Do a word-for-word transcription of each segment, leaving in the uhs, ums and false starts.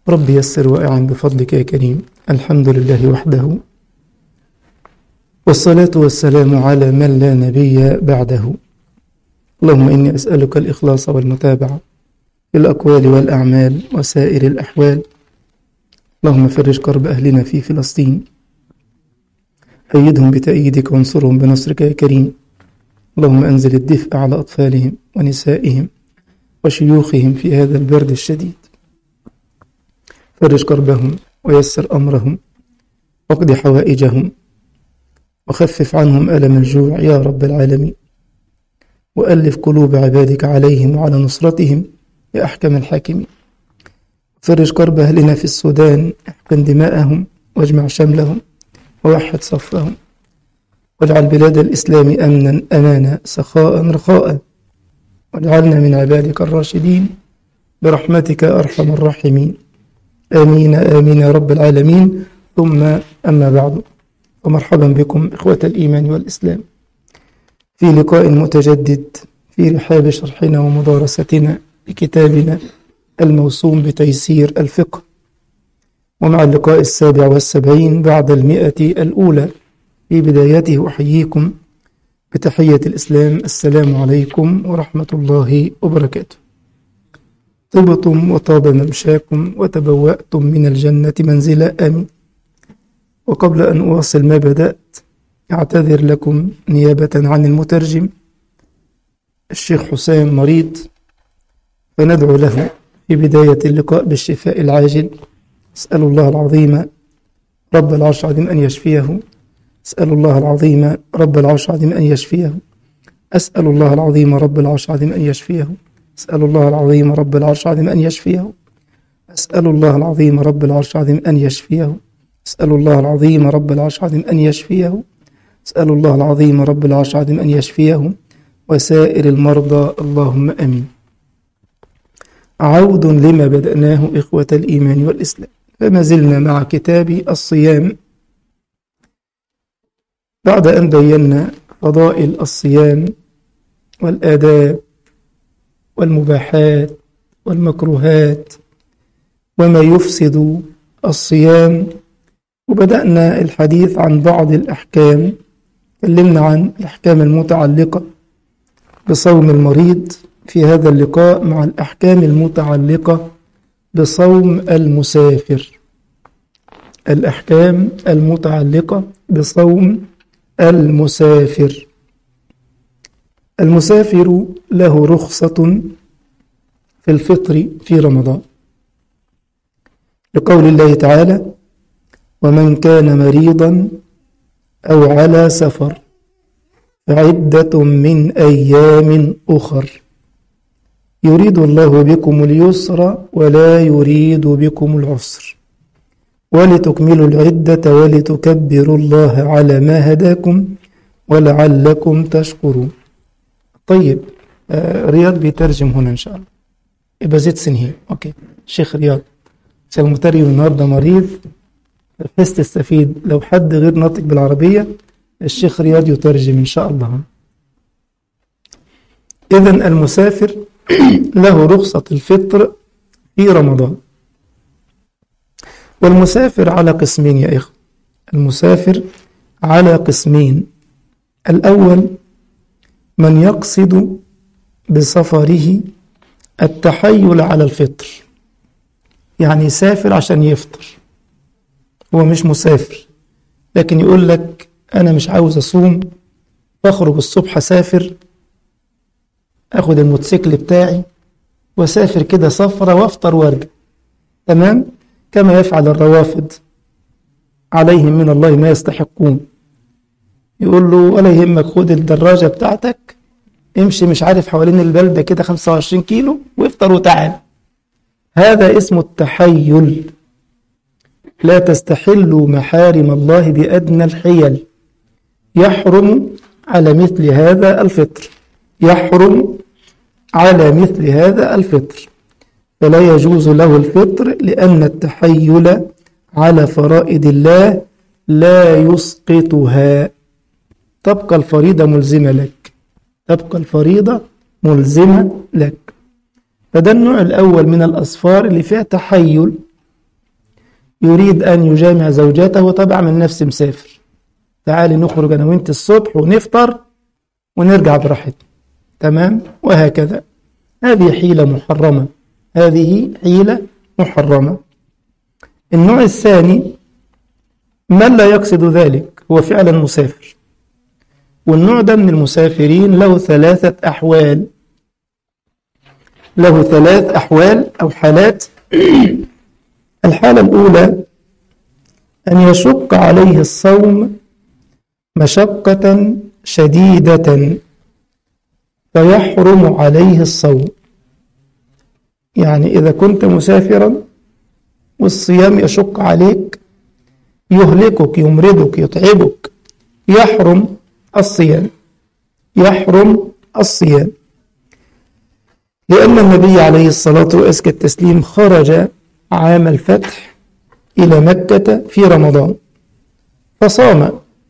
رب يسر وأعن بفضلك يا كريم. الحمد لله وحده، والصلاة والسلام على من لا نبي بعده. اللهم إني أسألك الإخلاص والمتابعة في الأقوال والأعمال وسائر الأحوال. اللهم فرج كرب أهلنا في فلسطين، أيدهم بتأييدك وانصرهم بنصرك يا كريم. اللهم أنزل الدفء على أطفالهم ونسائهم وشيوخهم في هذا البرد الشديد. فرج كربهم ويسر أمرهم واقض حوائجهم وخفف عنهم ألم الجوع يا رب العالمين، وألف قلوب عبادك عليهم وعلى نصرتهم يا أحكم الحاكمين. فرج كرب أهلنا في السودان، احقن دماءهم واجمع شملهم ووحد صفهم، واجعل بلاد الإسلام أمنا أمانا سخاء رخاء، واجعلنا من عبادك الراشدين برحمتك أرحم الراحمين. آمين آمين يا رب العالمين. ثم أما بعد، ومرحبا بكم إخوة الإيمان والإسلام في لقاء متجدد في رحاب شرحنا ومدارستنا لكتابنا الموسوم بتيسير الفقه، ومع اللقاء السابع والسبعين بعد المئة الأولى. في بدايته أحييكم بتحية الإسلام، السلام عليكم ورحمة الله وبركاته. طبتم وطاب ممشاكم وتبوأتم من الجنة منزلا، آمين. وقبل أن أواصل ما بدأت، أعتذر لكم نيابة عن المترجم الشيخ حسام مريض، فندعو له في بداية اللقاء بالشفاء العاجل. أسأل الله العظيم رب العرش العظيم أن يشفيه، أسأل الله العظيم رب العرش العظيم أن يشفيه، أسأل الله العظيم رب العرش العظيم أن يشفيه، أسأل الله العظيم رب العرش العظيم أن يشفيه، أسأل الله العظيم رب العرش العظيم أن يشفيه، أسأل الله العظيم رب العرش العظيم أن يشفيه، أسأل الله العظيم رب العرش العظيم أن يشفيه وسائر المرضى، اللهم آمين. عود لما بدأناه إخوة الإيمان والإسلام، فما زلنا مع كتاب الصيام بعد أن بينا فضائل الصيام والآداب والمباحات والمكروهات وما يفسد الصيام، وبدأنا الحديث عن بعض الأحكام. تكلمنا عن الأحكام المتعلقة بصوم المريض في هذا اللقاء، مع الأحكام المتعلقة بصوم المسافر. الأحكام المتعلقة بصوم المسافر. المسافر له رخصة في الفطر في رمضان، لقول الله تعالى: ومن كان مريضا أو على سفر فعدة من أيام أخر يريد الله بكم اليسر ولا يريد بكم العسر ولتكملوا العدة ولتكبروا الله على ما هداكم ولعلكم تشكرون. طيب، آه رياض بيترجم هنا إن شاء الله، يبقى زيت سنهي. أوكي، شيخ رياض، عشان المترجم النهارده مريض، بحيث تستفيد. لو حد غير ناطق بالعربية، الشيخ رياض يترجم إن شاء الله. إذن المسافر له رخصة الفطر في رمضان. والمسافر على قسمين يا إخوة، المسافر على قسمين. الأول من يقصد بسفره التحيل على الفطر، يعني يسافر عشان يفطر، هو مش مسافر، لكن يقول لك أنا مش عاوز أصوم، بخرج الصبح أسافر، أخد الموتوسيكل بتاعي وأسافر كده سفرة وأفطر وأرجع. تمام؟ كما يفعل الروافض، عليهم من الله ما يستحقون. يقول له ولا يهمك، خد الدراجة بتاعتك، امشي مش عارف حوالين البلدة كده خمسة وعشرين كيلو وافطر وتعال. هذا اسمه التحيل. لا تستحلوا محارم الله بأدنى الحيل. يحرم على مثل هذا الفطر، يحرم على مثل هذا الفطر، فلا يجوز له الفطر، لأن التحيل على فرائض الله لا يسقطها. تبقى الفريضة ملزمة لك، تبقى الفريضة ملزمة لك. فده النوع الأول من الأسفار اللي فيها تحيل، يريد أن يجامع زوجته وطبعا من نفسه مسافر، تعالي نخرج أنا وانت الصبح ونفطر ونرجع براحتنا، تمام؟ وهكذا. هذه حيلة محرمة، هذه حيلة محرمة. النوع الثاني من لا يقصد ذلك، هو فعلا مسافر، والنوع ده من المسافرين له ثلاثة أحوال، له ثلاث أحوال أو حالات. الحالة الأولى أن يشق عليه الصوم مشقة شديدة فيحرم عليه الصوم. يعني إذا كنت مسافرا والصيام يشق عليك، يهلكك، يمرضك، يتعبك، يحرم الصيام، يحرم الصيام. لأن النبي عليه الصلاة وأزكى التسليم خرج عام الفتح إلى مكة في رمضان فصام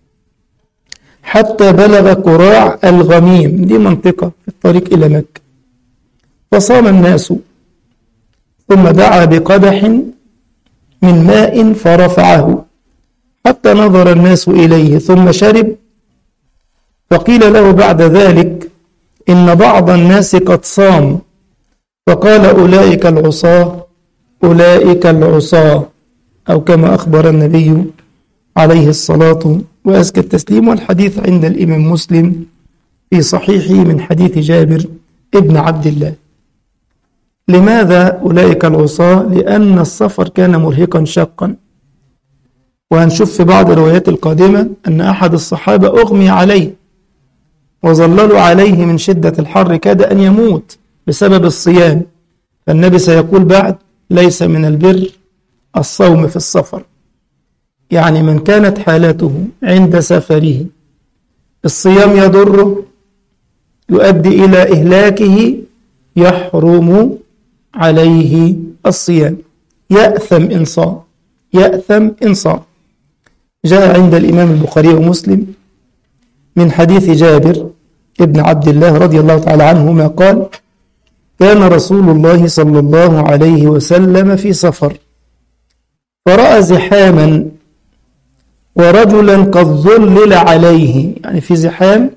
حتى بلغ قراع الغميم، دي منطقة في الطريق إلى مكة، فصام الناس، ثم دعا بقدح من ماء فرفعه حتى نظر الناس إليه ثم شرب، فقيل له بعد ذلك إن بعض الناس قد صام، فقال أولئك العصاة، أولئك العصاة، أو كما أخبر النبي عليه الصلاة وأزكى التسليم. والحديث عند الإمام مسلم في صحيحه من حديث جابر ابن عبد الله. لماذا أولئك العصاة؟ لأن السفر كان مرهقا شاقا، وهنشوف في بعض الروايات القادمة أن أحد الصحابة أغمي عليه وظللوا عليه من شدة الحر، كاد أن يموت بسبب الصيام، فالنبي سيقول بعد ليس من البر الصوم في السفر. يعني من كانت حالته عند سفره الصيام يضره يؤدي إلى إهلاكه، يحرم عليه الصيام، يأثم إن صام، يأثم إن صام. جاء عند الإمام البخاري ومسلم من حديث جابر ابن عبد الله رضي الله تعالى عنهما قال: كان رسول الله صلى الله عليه وسلم في سفر فرأى زحاما ورجلا قد ظلل عليه، يعني في زحام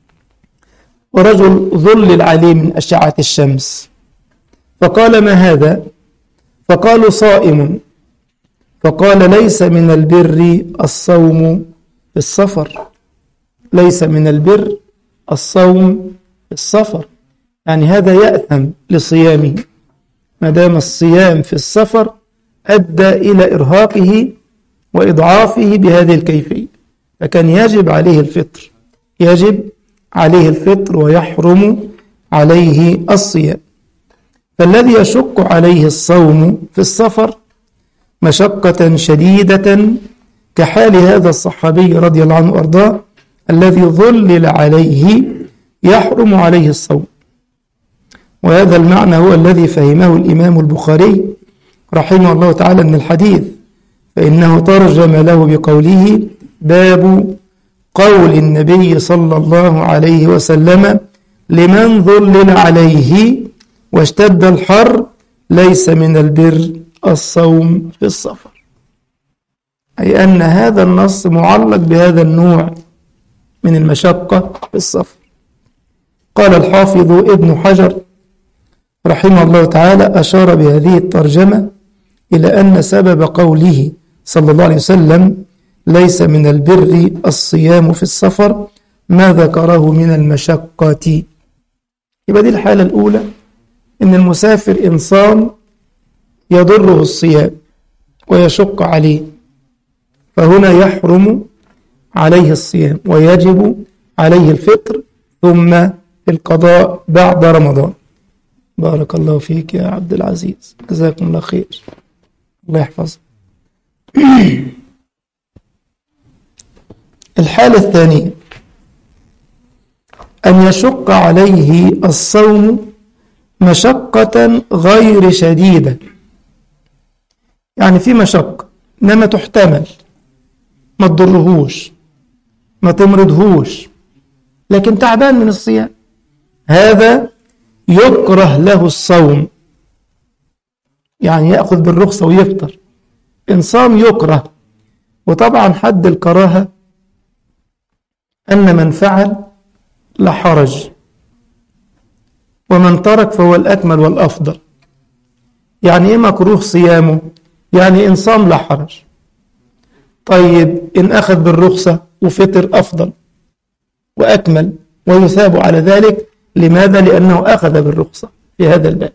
ورجل ظلل عليه من أشعة الشمس، فقال: ما هذا؟ فقالوا: صائم. فقال: ليس من البر الصوم في السفر، ليس من البر الصوم في السفر، يعني هذا يأثم لصيامه ما دام الصيام في السفر أدى إلى إرهاقه وإضعافه بهذه الكيفية، فكان يجب عليه الفطر، يجب عليه الفطر ويحرم عليه الصيام. فالذي يشق عليه الصوم في السفر مشقة شديدة كحال هذا الصحابي رضي الله عنه وأرضاه الذي ظلل عليه، يحرم عليه الصوم. وهذا المعنى هو الذي فهمه الإمام البخاري رحمه الله تعالى من الحديث، فإنه ترجم له بقوله: باب قول النبي صلى الله عليه وسلم لمن ظلل عليه واشتد الحر ليس من البر الصوم في السفر، أي أن هذا النص معلق بهذا النوع من المشقة في السفر. قال الحافظ ابن حجر رحمه الله تعالى: أشار بهذه الترجمة إلى أن سبب قوله صلى الله عليه وسلم ليس من البر الصيام في السفر ما ذكره من المشقة. يبقى دي الحالة الأولى، إن المسافر إن صام يضره الصيام ويشق عليه، فهنا يحرم عليه الصيام ويجب عليه الفطر ثم القضاء بعد رمضان. بارك الله فيك يا عبد العزيز، جزاكم الله خير، الله يحفظك. الحالة الثانية أن يشق عليه الصوم مشقة غير شديدة، يعني في مشقة إنما تحتمل، ما تضرهوش ما تمرضهوش، لكن تعبان من الصيام، هذا يكره له الصوم، يعني يأخذ بالرخصة ويفطر، إن صام يكره. وطبعا حد الكراهة أن من فعل لا حرج، ومن ترك فهو الأكمل والأفضل. يعني إيه مكروه صيامه؟ يعني إن صام لا حرج. طيب إن أخذ بالرخصة وفطر أفضل وأكمل ويثاب على ذلك. لماذا؟ لأنه أخذ بالرخصة في هذا الباب.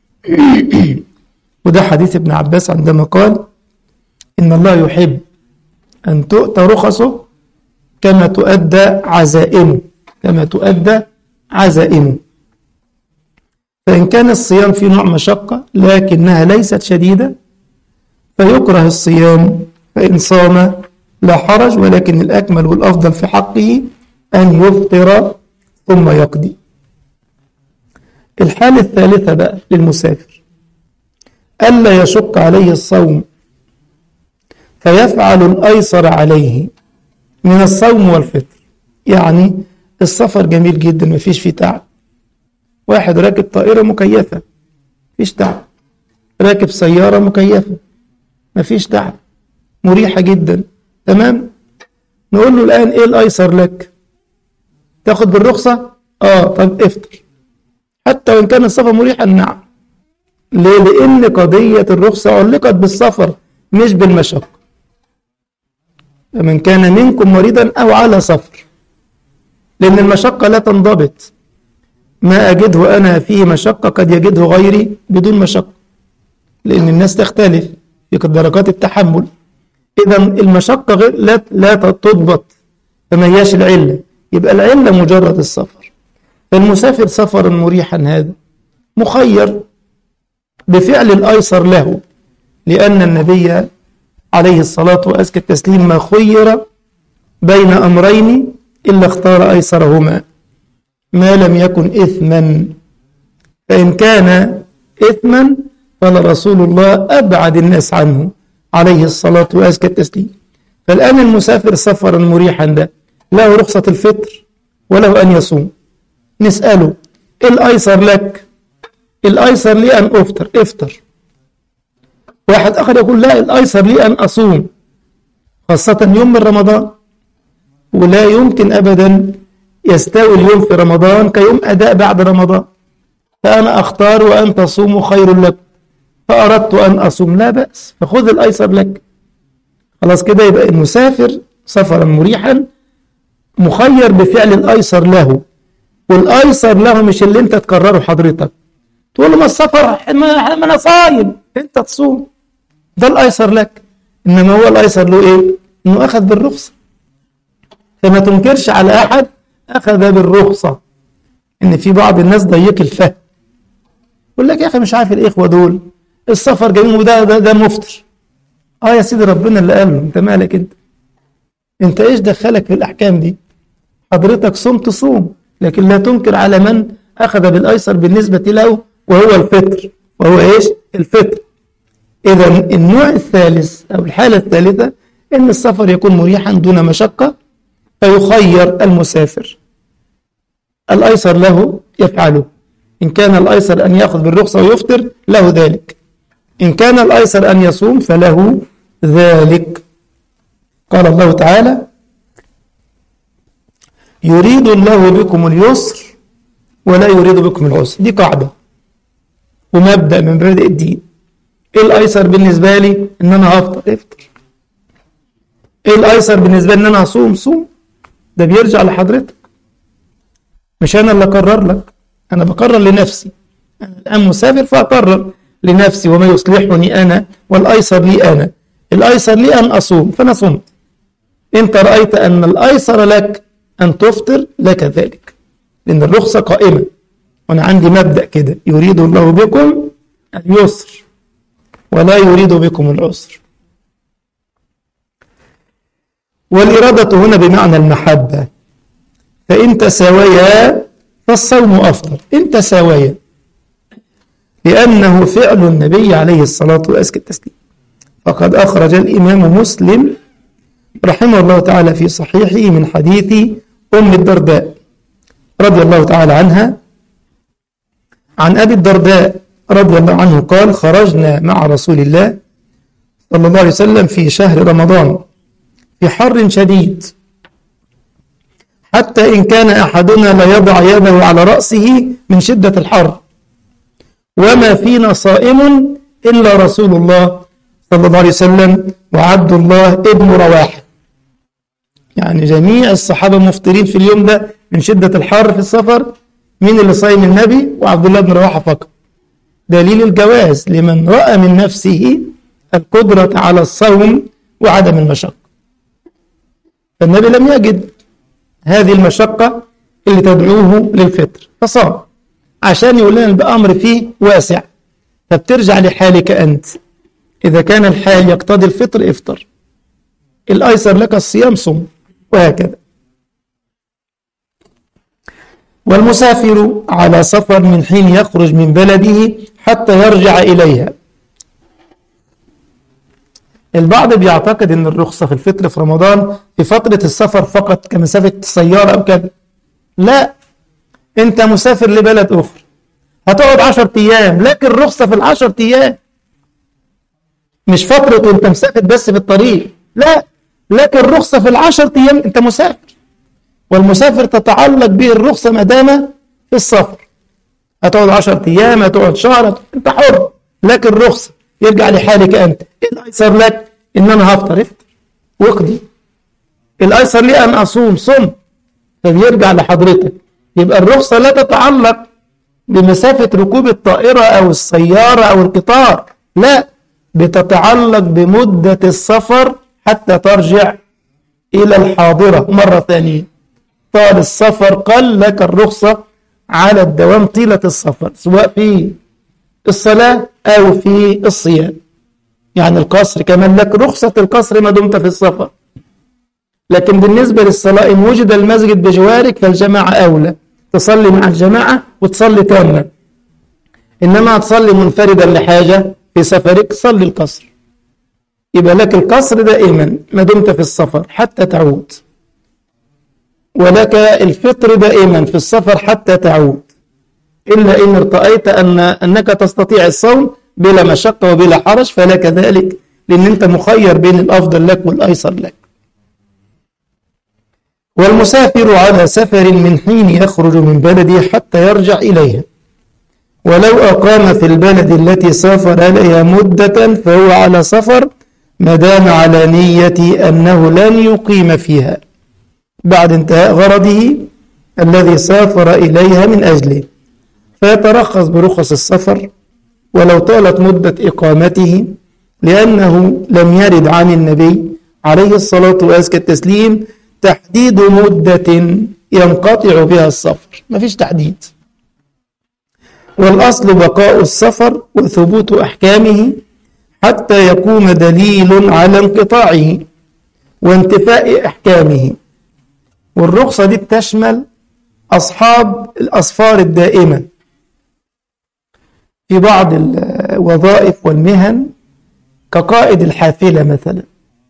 وده حديث ابن عباس عندما قال إن الله يحب أن تؤتى رخصه كما تؤدى عزائمه، كما تؤدى عزائمه. فإن كان الصيام في نوع مشقة لكنها ليست شديدة فيكره الصيام، فإن صام لا حرج، ولكن الأكمل والأفضل في حقه أن يفطر ثم يقضي. الحالة الثالثة بقى للمسافر ألا يشق عليه الصوم فيفعل الأيسر عليه من الصوم والفطر. يعني السفر جميل جدا ما فيش فيه تعب، واحد راكب طائرة مكيفة فيش تعب، راكب سيارة مكيفة ما فيش تعب، مريحة جدا، تمام. نقول له الآن إيه الأيسر لك؟ تاخد بالرخصة؟ آه طب افطر، حتى وإن كان السفر مريحا. نعم. ليه؟ لأن قضية الرخصة علقت بالسفر مش بالمشقة. فمن كان منكم مريضا أو على سفر، لأن المشقة لا تنضبط. ما أجده أنا فيه مشقة قد يجده غيري بدون مشقة، لأن الناس تختلف في درجات التحمل. إذا المشقة غير لا لا تضبط، فما هياش العلة، يبقى العلة مجرد السفر. فالمسافر سفرا مريحا هذا مخير بفعل الأيسر له، لأن النبي عليه الصلاة وأزكى التسليم ما خير بين أمرين إلا اختار أيسرهما ما لم يكن إثما. فإن كان إثما فلرسول الله أبعد الناس عنه عليه الصلاة وأزكى التسليم. فالآن المسافر سفرا مريحا ده له رخصة الفطر وله أن يصوم. نسأله إيه الأيسر لك؟ الأيسر لي أن أفطر، افطر. واحد آخر يقول لا، الأيسر لي أن أصوم، خاصة يوم من رمضان، ولا يمكن أبدا يستوي اليوم في رمضان كيوم أداء بعد رمضان. فأنا أختار وأن تصوموا خير لكم، فأردت أن أصوم، لا بأس، فخذ الأيسر لك. خلاص كده يبقى المسافر سفرا مريحا مخير بفعل الأيسر له، والأيسر له مش اللي انت تكرره حضرتك تقول له ما السفر ما أنا صايم انت تصوم، ده الأيسر لك. إنما هو الأيسر له إيه؟ إنه أخذ بالرخصة. فما تنكرش على أحد أخذ بالرخصة. إن في بعض الناس ضيق الفهم، يقول لك يا أخي مش عارف الإخوة دول السفر جميل وده ده, ده مفطر. آه يا سيدي ربنا اللي قال له، أنت مالك أنت؟ أنت إيش دخلك في الأحكام دي؟ حضرتك صمت صوم، لكن لا تنكر على من أخذ بالأيسر بالنسبة له وهو الفطر، وهو إيش؟ الفطر. إذا النوع الثالث أو الحالة الثالثة إن السفر يكون مريحا دون مشقة، فيخير المسافر الأيسر له يفعله. إن كان الأيسر أن يأخذ بالرخصة ويفطر له ذلك، إن كان الأيسر أن يصوم فله ذلك. قال الله تعالى يريد الله بكم اليسر ولا يريد بكم العسر. دي قاعدة ومبدأ من مبادئ الدين. إيه الأيسر بالنسبة لي؟ إن أنا هفطر، افطر. إيه الأيسر بالنسبة لي؟ إن أنا أصوم، صوم. ده بيرجع لحضرتك، مش أنا اللي أقرر لك، أنا بقرر لنفسي. أنا الآن مسافر فأقرر لنفسي وما يصلحني أنا، والأيسر لي أنا. الأيسر لي أن أصوم فأنا صمت. أنت رأيت أن الأيسر لك أن تفطر، لك ذلك، لأن الرخصة قائمة. وأنا عندي مبدأ كده، يريد الله بكم اليسر ولا يريد بكم العسر. والإرادة هنا بمعنى المحبة. فإن تساويا فالصوم أفضل، إن تساويا، لأنه فعل النبي عليه الصلاة وأزكى التسليم. فقد أخرج الإمام مسلم رحمه الله تعالى في صحيحه من حديث أم الدرداء رضي الله تعالى عنها، عن أبي الدرداء رضي الله عنه قال خرجنا مع رسول الله صلى الله عليه وسلم في شهر رمضان في حر شديد، حتى إن كان أحدنا لا يضع يده على رأسه من شدة الحر، وما فينا صائم إلا رسول الله صلى الله عليه وسلم وعبد الله ابن رواحة. يعني جميع الصحابة مفطرين في اليوم ده من شدة الحر في السفر. مين اللي صايم؟ النبي وعبد الله بن رواحة فقط. دليل الجواز لمن رأى من نفسه القدرة على الصوم وعدم المشقة. فالنبي لم يجد هذه المشقة اللي تدعوه للفطر فصام، عشان يقول لنا الأمر فيه واسع. فبترجع لحالك أنت، إذا كان الحال يقتضي الفطر افطر، الأيسر لك الصيام صم، وهكذا. والمسافر على سفر من حين يخرج من بلده حتى يرجع إليها. البعض بيعتقد أن الرخصة في الفطر في رمضان في فترة السفر فقط كمسافة السيارة أو كذا. لا، أنت مسافر لبلد أخرى هتقعد عشر أيام، لكن الرخصة في العشر أيام، مش فترة وأنت مسافر بس في الطريق. لا، لكن الرخصة في العشر أيام أنت مسافر، والمسافر تتعلق به الرخصة ما دام في السفر. هتقعد عشر أيام، هتقعد شهر، أنت حر، لكن الرخصة يرجع لحالك أنت. الأيسر لك إن أنا هفطر افطر واقضي، الأيسر لي أن أصوم صم، فبيرجع لحضرتك. يبقى الرخصة لا تتعلق بمسافة ركوب الطائرة أو السيارة أو القطار، لا، بتتعلق بمدة السفر حتى ترجع إلى الحاضرة مرة ثانية. طال السفر قل لك الرخصة على الدوام طيلة السفر، سواء في الصلاة أو في الصيام. يعني القصر كمان لك رخصة القصر ما دمت في السفر، لكن بالنسبة للصلاة إن وجد المسجد بجوارك فالجماعة أولى، تصلي مع الجماعة وتصلي تامة. إنما تصلي منفردا لحاجة في سفرك صلي القصر. يبقى لك القصر دائما ما دمت في السفر حتى تعود، ولك الفطر دائما في السفر حتى تعود، إلا إن ارتأيت أن أنك تستطيع الصوم بلا مشقة وبلا حرج فلك ذلك، لأن أنت مخير بين الأفضل لك والأيسر لك. والمسافر على سفر من حين يخرج من بلده حتى يرجع إليها، ولو أقام في البلد التي سافر إليها مدة فهو على سفر ما دام على نية أنه لن يقيم فيها بعد انتهاء غرضه الذي سافر إليها من أجله، فيترخص برخص السفر ولو طالت مدة إقامته، لأنه لم يرد عن النبي عليه الصلاة وأزكى التسليم تحديد مدة ينقطع بها السفر، ما فيش تحديد. والأصل بقاء السفر وثبوت أحكامه حتى يقوم دليل على انقطاعه وانتفاء أحكامه. والرخصة دي تشمل أصحاب الأسفار الدائمة في بعض الوظائف والمهن، كقائد الحافلة مثلا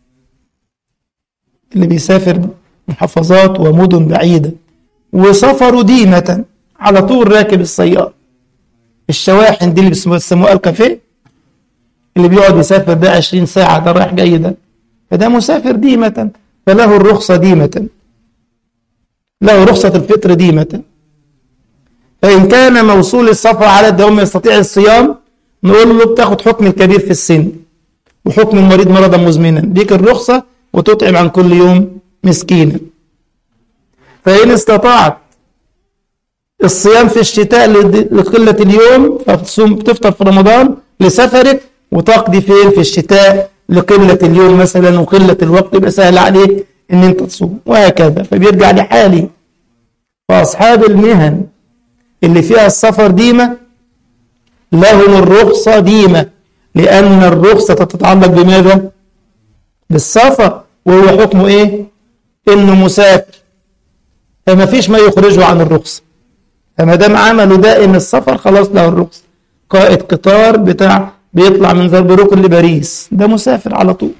اللي بيسافر محافظات ومدن بعيدة وسفره ديمة على طول راكب السيارة. الشواحن دي اللي بيسموها الكافيه اللي بيقعد يسافر ده عشرين ساعة ده رايح جاي ده، فده مسافر ديمة، فله الرخصة ديمة، له رخصة الفطر ديمة. فإن كان موصول السفر على الدوام يستطيع الصيام نقول له بتاخد حكم الكبير في السن وحكم المريض مرضا مزمنا، ديك الرخصة وتطعم عن كل يوم مسكينا. فإن استطاعت الصيام في الشتاء لقلة اليوم فتصوم تفطر في رمضان لسفرك، وتقضي فين في الشتاء لقلة اليوم مثلا وقلة الوقت، يبقى سهل عليك ان انت تصوم، وهكذا. فبيرجع لحالي. فأصحاب المهن اللي فيها السفر ديمة لهم الرخصة ديمة، لأن الرخصة تتعلق بماذا؟ بالسفر، وهو حكمه ايه؟ انه مسافر، فما فيش ما يخرجه عن الرخصة. فما دام عمله دائم السفر خلاص له الرخصة. قائد قطار بتاع بيطلع من زربروك لباريس ده مسافر على طول.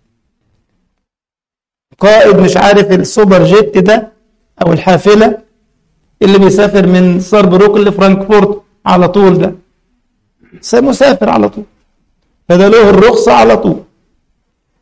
قائد مش عارف السوبر جيت ده او الحافلة اللي بيسافر من زربروك لفرانكفورت على طول ده مسافر على طول، فده له الرخصة على طول.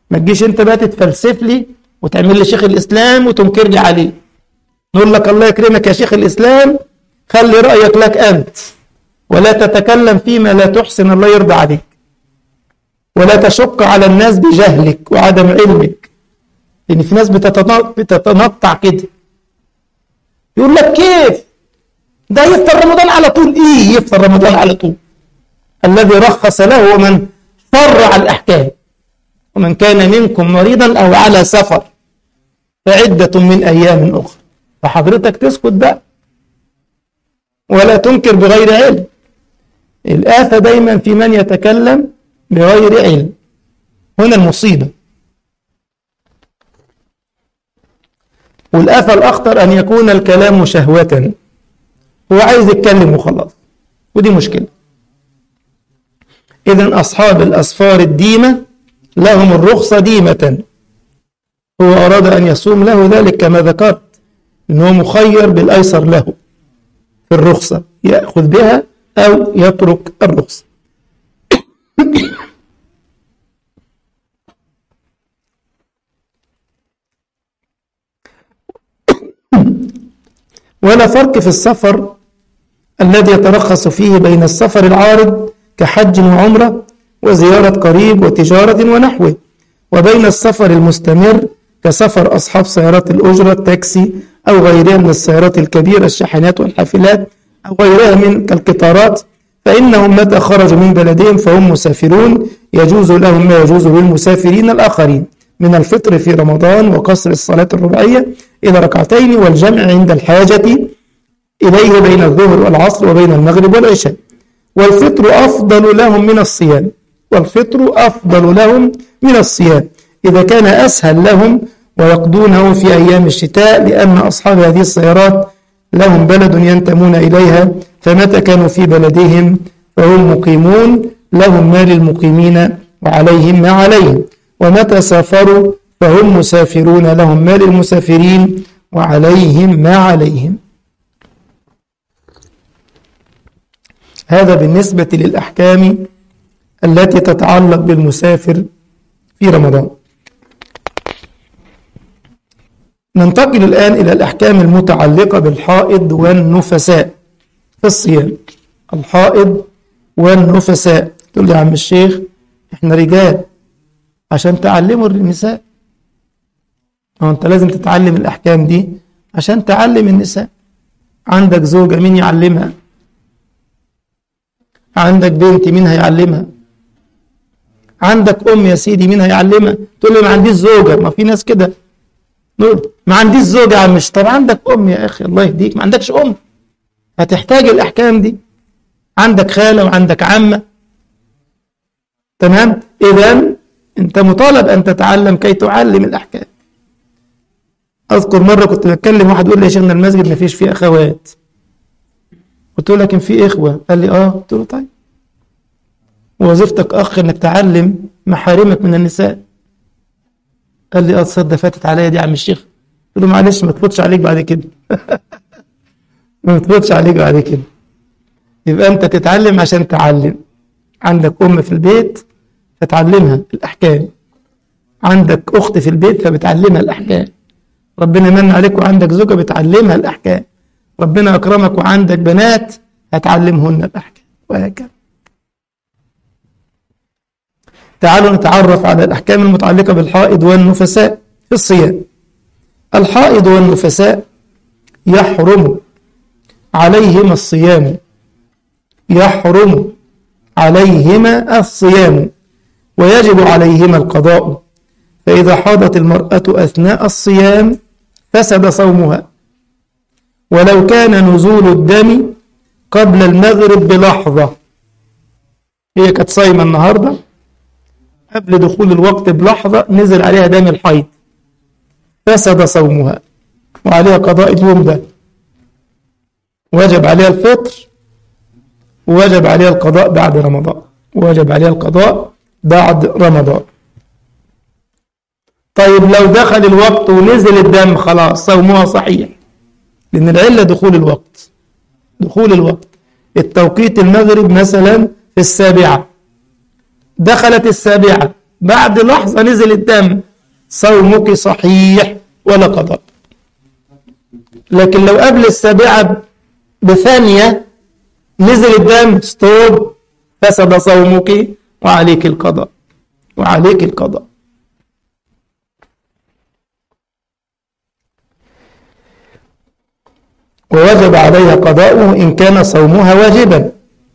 ما تجيش انت بقى تتفلسف لي وتعمل لي شيخ الإسلام وتنكر لي عليه. نقول لك الله يكرمك يا شيخ الإسلام، خلي رأيك لك أنت، ولا تتكلم فيما لا تحسن الله يرضى عليك، ولا تشق على الناس بجهلك وعدم علمك، لأن في ناس بتتنطع كده، يقول لك كيف ده يفطر رمضان على طول؟ إيه يفطر رمضان على طول؟ الذي رخص له ومن فرع الأحكام، ومن كان منكم مريضا أو على سفر فعدة من أيام أخرى. فحضرتك تسكت بقى ولا تنكر بغير علم. الآفة دايما في من يتكلم بغير علم، هنا المصيبة. والآفة الأخطر أن يكون الكلام شهوة، هو عايز يتكلم وخلاص، ودي مشكلة. إذن أصحاب الأسفار الديمة لهم الرخصة ديمة، هو أراد أن يصوم له ذلك كما ذكرت، إنه مخير بالأيسر له في الرخصة، يأخذ بها أو يترك الرخصة. ولا فرق في السفر الذي يترخص فيه بين السفر العارض كحج وعمرة وزيارة قريب وتجارة ونحوه، وبين السفر المستمر كسفر أصحاب سيارات الأجرة التاكسي أو غيرها من السيارات الكبيرة الشاحنات والحافلات أو غيرها من كالقطارات، فإنهم متى خرجوا من بلدهم فهم مسافرون، يجوز لهم ما يجوز للمسافرين الآخرين من الفطر في رمضان وقصر الصلاة الرباعية إلى ركعتين والجمع عند الحاجة إليه بين الظهر والعصر وبين المغرب والعشاء. والفطر أفضل لهم من الصيام والفطر أفضل لهم من الصيام إذا كان أسهل لهم ويقضونه في أيام الشتاء، لأن أصحاب هذه السيارات لهم بلد ينتمون إليها، فمتى كانوا في بلدهم فهم مقيمون، لهم ما للمقيمين وعليهم ما عليهم، ومتى سافروا فهم مسافرون، لهم ما للمسافرين وعليهم ما عليهم. هذا بالنسبة للأحكام التي تتعلق بالمسافر في رمضان. ننتقل الآن إلى الأحكام المتعلقة بالحائض والنفساء في الصيام. الحائض والنفساء، تقول لي يا عم الشيخ احنا رجال عشان تعلموا النساء، أو أنت لازم تتعلم الأحكام دي عشان تعلم النساء. عندك زوجة مين يعلمها؟ عندك بنت مين هيعلمها؟ عندك أم يا سيدي مين هيعلمها؟ تقول لي ما عنديش زوجة. ما في ناس كده، ما عنديش زوجة يا عم. مش طب عندك أم يا أخي الله يهديك، ما عندكش أم هتحتاج الأحكام دي. عندك خالة وعندك عمة، تمام؟ إذن أنت مطالب أن تتعلم كي تعلم الأحكام. أذكر مرة كنت بتكلم واحد يقول لي يا شيخنا المسجد ما فيش فيه أخوات. قلت له لكن في إخوة. قال لي آه. قلت له طيب وظيفتك أخ أنك تعلم محارمك من النساء. قال لي آه تصدق فاتت عليا دي يا عم الشيخ. قلت له معلش ما تفوتش عليك بعد كده ما تفوتش عليك بعد كده. يبقى أنت تتعلم عشان تعلم. عندك أم في البيت فتعلمها الأحكام، عندك أخت في البيت فبتعلمها الأحكام، ربنا من عليك وعندك زوجة بتعلمها الأحكام، ربنا أكرمك وعندك بنات هتعلمهن الأحكام، وهكذا. تعالوا نتعرف على الأحكام المتعلقة بالحائض والنفساء في الصيام. الحائض والنفساء يحرم عليهما الصيام يحرم عليهما الصيام ويجب عليهما القضاء، فإذا حاضت المرأة أثناء الصيام فسد صومها، ولو كان نزول الدم قبل المغرب بلحظة. هي كانت صايمة النهاردة، قبل دخول الوقت بلحظة نزل عليها دم الحيض، فسد صومها وعليها قضاء اليوم ده، وجب عليها الفطر ووجب عليها القضاء بعد رمضان ووجب عليها القضاء بعد رمضان. طيب لو دخل الوقت ونزل الدم خلاص صومها صحيح، لأن العلة دخول الوقت. دخول الوقت التوقيت المغرب مثلا في السابعة، دخلت السابعة بعد لحظة نزل الدم، صومك صحيح ولا قضاء. لكن لو قبل السابعة بثانية نزل الدم، ستوب، فسد صومك وعليك القضاء، وعليك القضاء. ووجب عليها قضاؤه إن كان صومها واجبا،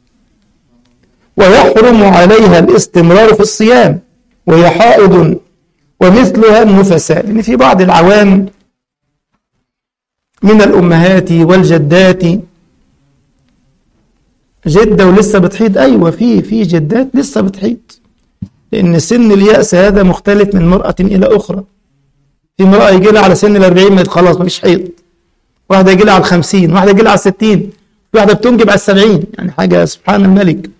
ويحرم عليها الاستمرار في الصيام وهي حائض، ومثلها النفساء. لأن في بعض العوام من الأمهات والجدات، جدة ولسه بتحيض، أيوة في في جدات لسه بتحيض، لأن سن اليأس هذا مختلف من مرأة إلى أخرى. في امرأة يجي لها على سن الأربعين ما خلاص ما فيش حيض، واحدة يجي لها على الخمسين، واحدة يجي لها على الستين، واحدة بتنجب على السبعين، يعني حاجة سبحان الملك.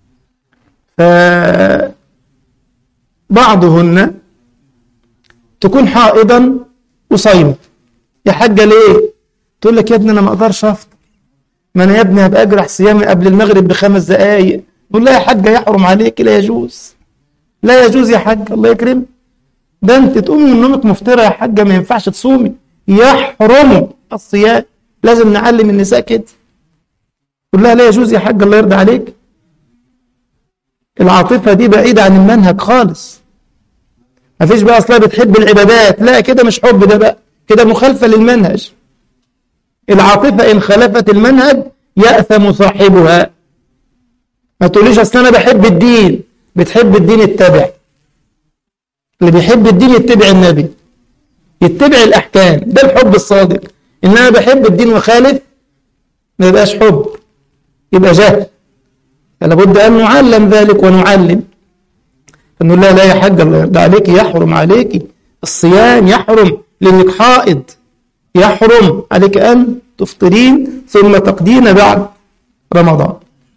فبعضهن تكون حائضا وصايمة، يا حاجة ليه؟ تقول لك يا ابني أنا ما أقدرش أفطر، ما أنا يا ابني هبقى أجرح صيامي قبل المغرب بخمس دقايق. نقول لها يا حاجة يحرم عليك، لا يجوز، لا يجوز يا حاجة، الله يكرمك، ده أنت تقومي من نومك مفطرة يا حاجة، ما ينفعش تصومي، يحرم الصيام. لازم نعلم النساء كده، قول لها لا يجوز يا حاجة الله يرضى عليك. العاطفة دي بعيدة عن المنهج خالص، ما فيش بقى أصلا بتحب العبادات، لا كده مش حب، ده بقى كده مخالفة للمنهج. العاطفة إن خالفت المنهج يأثم صاحبها. ما تقوليش أصلا أنا بحب الدين، بتحب الدين اتبع، اللي بيحب الدين يتبع النبي، يتبع الأحكام، ده الحب الصادق. إن أنا بحب الدين وخالف ما يبقاش حب، يبقى جهل. فلا بد أن نعلم ذلك ونعلم، فنقول لا لا يا حاج الله يرضى عليك، يحرم عليك الصيام، يحرم لأنك حائض، يحرم عليك أن تفطرين ثم تقضين بعد رمضان.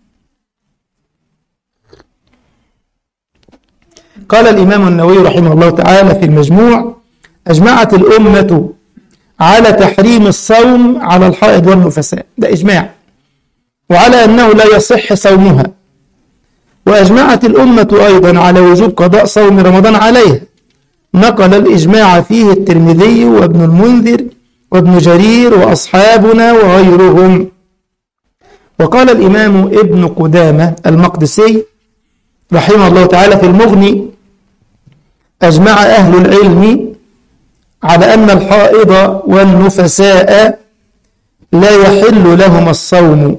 قال الإمام النووي رحمه الله تعالى في المجموع: أجمعت الأمة على تحريم الصوم على الحائض والنفساء، ده إجماع، وعلى أنه لا يصح صومها. وأجمعت الأمة أيضا على وجوب قضاء صوم رمضان عليها، نقل الإجماع فيه الترمذي وابن المنذر وابن جرير وأصحابنا وغيرهم. وقال الإمام ابن قدامة المقدسي رحمه الله تعالى في المغني: أجمع أهل العلم على أن الحائض والنفساء لا يحل لهما الصوم،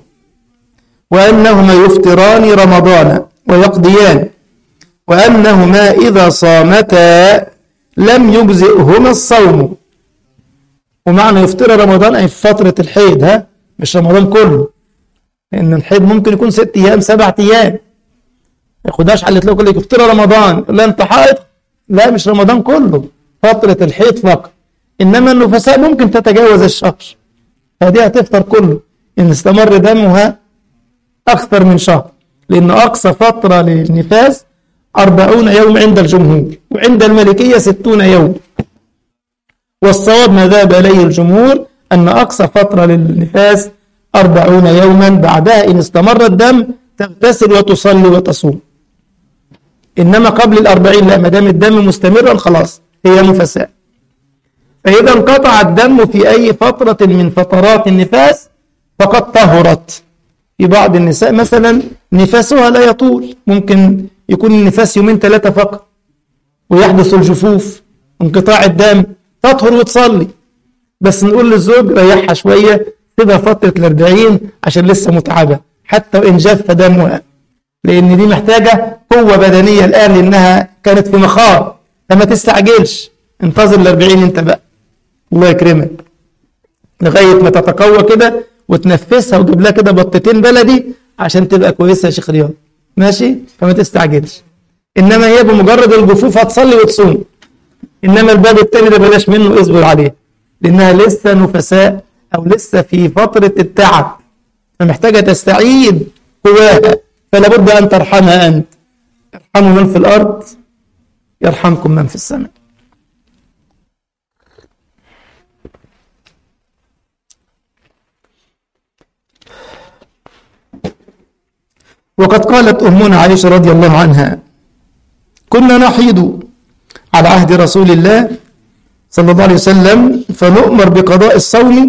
وأنهما يفطران رمضان ويقضيان، وأنهما إذا صامتا لم يجزئهما الصوم. ومعنى يفطر رمضان أي في فترة الحيض، ها مش رمضان كله، لأن الحيض ممكن يكون ست أيام سبعة أيام، ما ياخدهاش على الإطلاق يقول لك يفطر رمضان، لا أنت حائض، لا مش رمضان كله، فترة الحيض فقط. إنما النفساء ممكن تتجاوز الشهر، فدي هتفطر كله إن استمر دمها أكثر من شهر، لأن أقصى فترة للنفاس أربعون يوم عند الجمهور، وعند المالكية ستون يوم. والصواب ما ذهب إليه الجمهور أن أقصى فترة للنفاس أربعون يوما، بعدها إن استمر الدم تغتسل وتصلي وتصوم. إنما قبل الأربعين لا، ما دام الدم مستمرا خلاص هي نفساء. فإذا انقطع الدم في أي فترة من فترات النفاس فقد طهرت. في بعض النساء مثلا نفاسها لا يطول، ممكن يكون النفاس يومين ثلاثة فقط ويحدث الجفوف انقطاع الدم، تطهر وتصلي. بس نقول للزوج ريحها شوية، تبقى فترة الأربعين عشان لسه متعبة حتى وإن جف دمها، لأن دي محتاجة قوة بدنية الآن لأنها كانت في مخاض، فما تستعجلش، انتظر الأربعين انت بقى الله يكرمك لغاية ما تتقوى كده وتنفسها وتجيب لها كده بطتين بلدي عشان تبقى كويسة يا شيخ رياض، ماشي؟ فما تستعجلش. إنما هي بمجرد الجفوف هتصلي وتصوم. إنما الباب التاني ده بلاش منه، اصبر عليه، لأنها لسه نفساء أو لسه في فترة التعب، فمحتاجة تستعيد قواها، فلا بد أن ترحمها أنت. ارحموا من في الأرض يرحمكم من في السماء. وقد قالت أمنا عائشة رضي الله عنها: كنا نحيض على عهد رسول الله صلى الله عليه وسلم فنؤمر بقضاء الصوم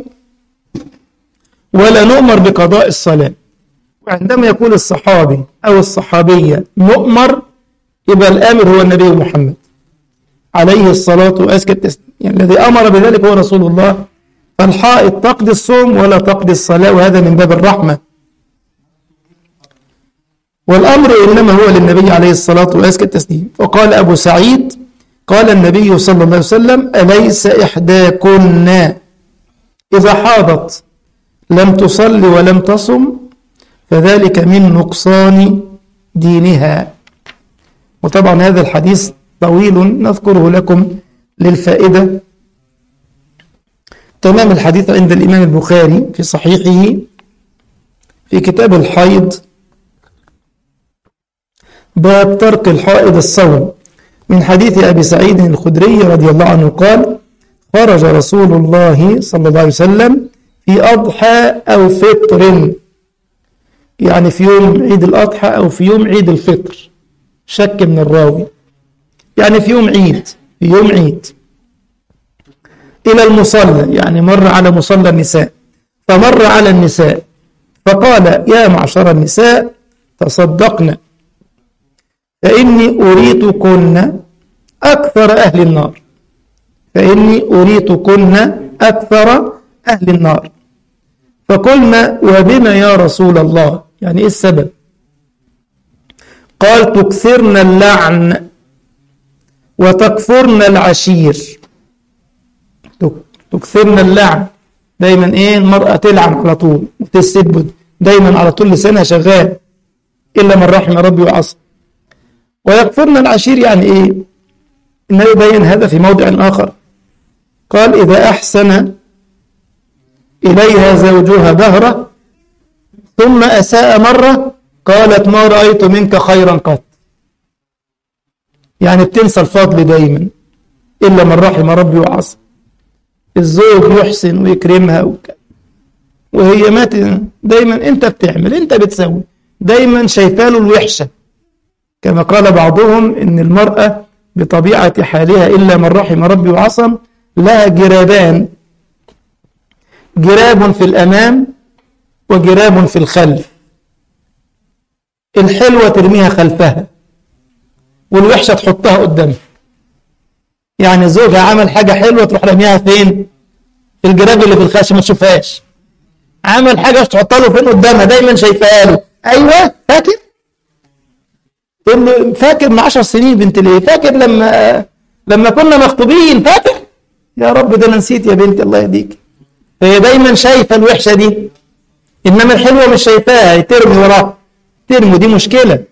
ولا نؤمر بقضاء الصلاة. وعندما يقول الصحابي أو الصحابية نؤمر، يبقى الآمر هو النبي محمد عليه الصلاة وأزكى التسليم، يعني الذي أمر بذلك هو رسول الله. فالحائض تقضي الصوم ولا تقضي الصلاة، وهذا من باب الرحمة، والأمر إنما هو للنبي عليه الصلاة وأزكى التسليم. وقال أبو سعيد قال النبي صلى الله عليه وسلم: أليس إحداكن إذا حاضت لم تصل ولم تصم فذلك من نقصان دينها. وطبعا هذا الحديث طويل نذكره لكم للفائدة. تمام الحديث عند الإمام البخاري في صحيحه في كتاب الحيض، باب ترك الحائض الصوم، من حديث أبي سعيد الخدري رضي الله عنه قال: خرج رسول الله صلى الله عليه وسلم في أضحى أو فطر، يعني في يوم عيد الأضحى أو في يوم عيد الفطر، شك من الراوي، يعني في يوم عيد في يوم عيد إلى المصلى، يعني مر على مصلى النساء، فمر على النساء فقال: يا معشر النساء تصدقن فإني أريتكن أكثر أهل النار، فإني أريتكن أكثر أهل النار. فقلنا: وبما يا رسول الله؟ يعني إيه السبب؟ قال: تكثرن اللعن وتكفرن العشير. تكثرن اللعن، دايما إيه المرأة تلعن على طول وتسب دايما على طول، لسانها شغال إلا من رحم ربي وعصى. ويكفرن العشير يعني إيه؟ إنه يبين هذا في موضع آخر، قال: إذا أحسن إليها زوجها دهرة ثم أساء مرة قالت: ما رأيت منك خيرا قط. يعني بتنسى الفضل دايما إلا من رحم ربي وعصى. الزوج يحسن ويكرمها وك... وهي مات دايما أنت بتعمل أنت بتسوي، دايما شايفاله الوحشة، كما قال بعضهم إن المرأة بطبيعة حالها إلا من رحم ربي وعصى لها جرابان، جراب في الأمام وجراب في الخلف، الحلوة ترميها خلفها والوحشة تحطها قدامها. يعني زوجها عمل حاجة حلوة تروح رميها فين؟ في الجراب اللي في الخلف ما تشوفهاش. عمل حاجة تحطها له فين؟ قدامها، دايما شايفاها له. أيوة فاكر؟ تقول له: فاكر من عشر سنين بنت ليه؟ فاكر لما لما كنا مخطوبين؟ فاكر؟ يا رب ده أنا نسيت يا بنتي الله يهديك. فهي دايما شايفة الوحشة دي، إنما الحلوة مش شايفاها، ترمي وراها، ترمي. دي مشكلة.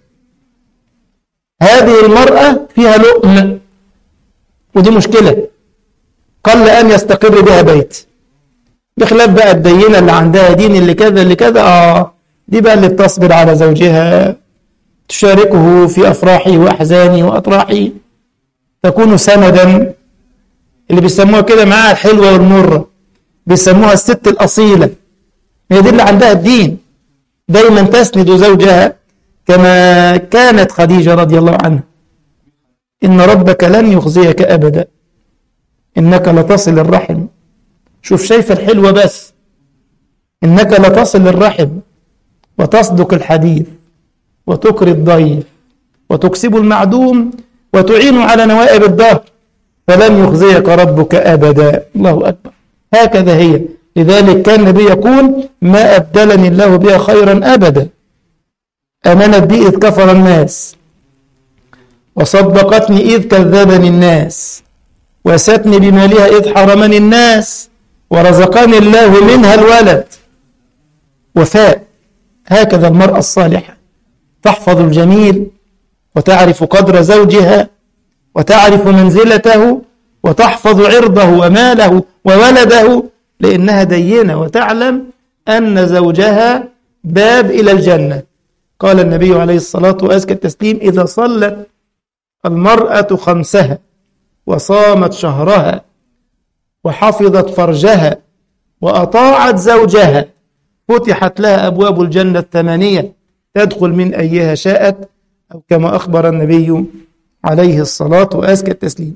هذه المرأة فيها لؤم، ودي مشكلة، قل أن يستقر بها بيت، بخلاف بقى الدينة اللي عندها دين اللي كذا اللي كذا، آه دي بقى اللي بتصبر على زوجها، تشاركه في أفراحه وأحزانه وأطراحه، تكون سندا، اللي بيسموها كده معاها الحلوة والمرة، بيسموها الست الأصيلة. هي دي اللي عندها الدين، دايما تسند زوجها كما كانت خديجة رضي الله عنها: إن ربك لن يخزيك أبدا إنك لتصل الرحم. شوف شايف الحلوة بس، إنك لتصل الرحم وتصدق الحديث وتكري الضيف وتكسب المعدوم وتعين على نوائب الدهر، فلن يخزيك ربك أبدا. الله أكبر. هكذا هي. لذلك كان النبي يقول: ما أبدلني الله بها خيرا أبدا، أمنت بي إذ كفر الناس، وصدقتني إذ كذبني الناس، وستني بمالها إذ حرمني الناس، ورزقني الله منها الولد. وفاء. هكذا المرأة الصالحة تحفظ الجميل وتعرف قدر زوجها وتعرف منزلته وتحفظ عرضه وماله وولده، لأنها دينة وتعلم أن زوجها باب إلى الجنة. قال النبي عليه الصلاة وأزكى التسليم: إذا صلت المرأة خمسها وصامت شهرها وحفظت فرجها وأطاعت زوجها فتحت لها أبواب الجنة الثمانية تدخل من أيها شاءت، أو كما أخبر النبي عليه الصلاة وأزكى التسليم.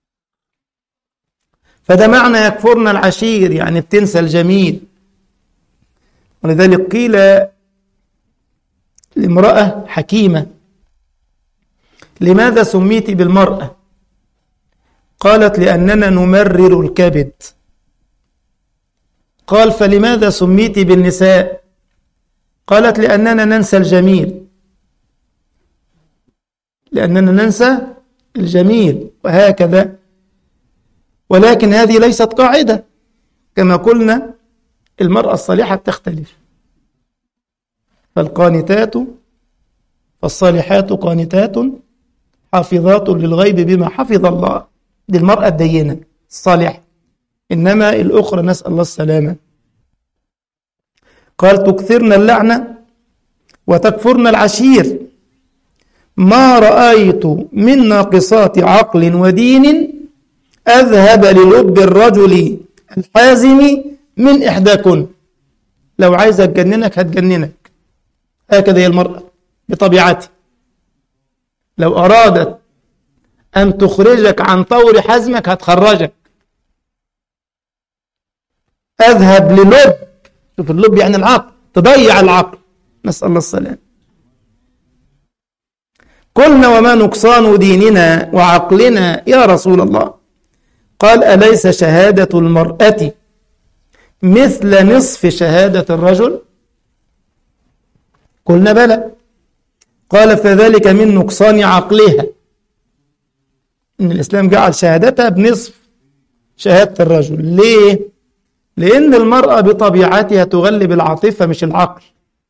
فده معنى يكفرن العشير، يعني بتنسى الجميل. ولذلك قيل لامرأة حكيمة: لماذا سميت بالمرأة؟ قالت: لأننا نمرر الكبد. قال: فلماذا سميت بالنساء؟ قالت: لأننا ننسى الجميل، لأننا ننسى الجميل. وهكذا. ولكن هذه ليست قاعدة، كما قلنا المرأة الصالحة تختلف. فالقانتات فالصالحات قانتات حافظات للغيب بما حفظ الله، دي المرأة الدينة الصالحة. إنما الأخرى نسأل الله السلامة. قال: تكثرن اللعنة وتكفرن العشير، ما رأيت من ناقصات عقل ودين أذهب للب الرجل الحازم من إحداكن. لو عايزة تجننك هتجننك، هكذا هي المرأة بطبيعتها. لو أرادت أن تخرجك عن طور حزمك هتخرجك. أذهب للب، شوف اللب يعني العقل، تضيع العقل، نسأل الله السلام. قلنا: وما نقصان ديننا وعقلنا يا رسول الله؟ قال: أليس شهادة المرأة مثل نصف شهادة الرجل؟ قلنا: بلى. قال: فذلك من نقصان عقلها، إن الإسلام جعل شهادتها بنصف شهادة الرجل. ليه؟ لأن المرأة بطبيعتها تغلب العاطفة مش العقل،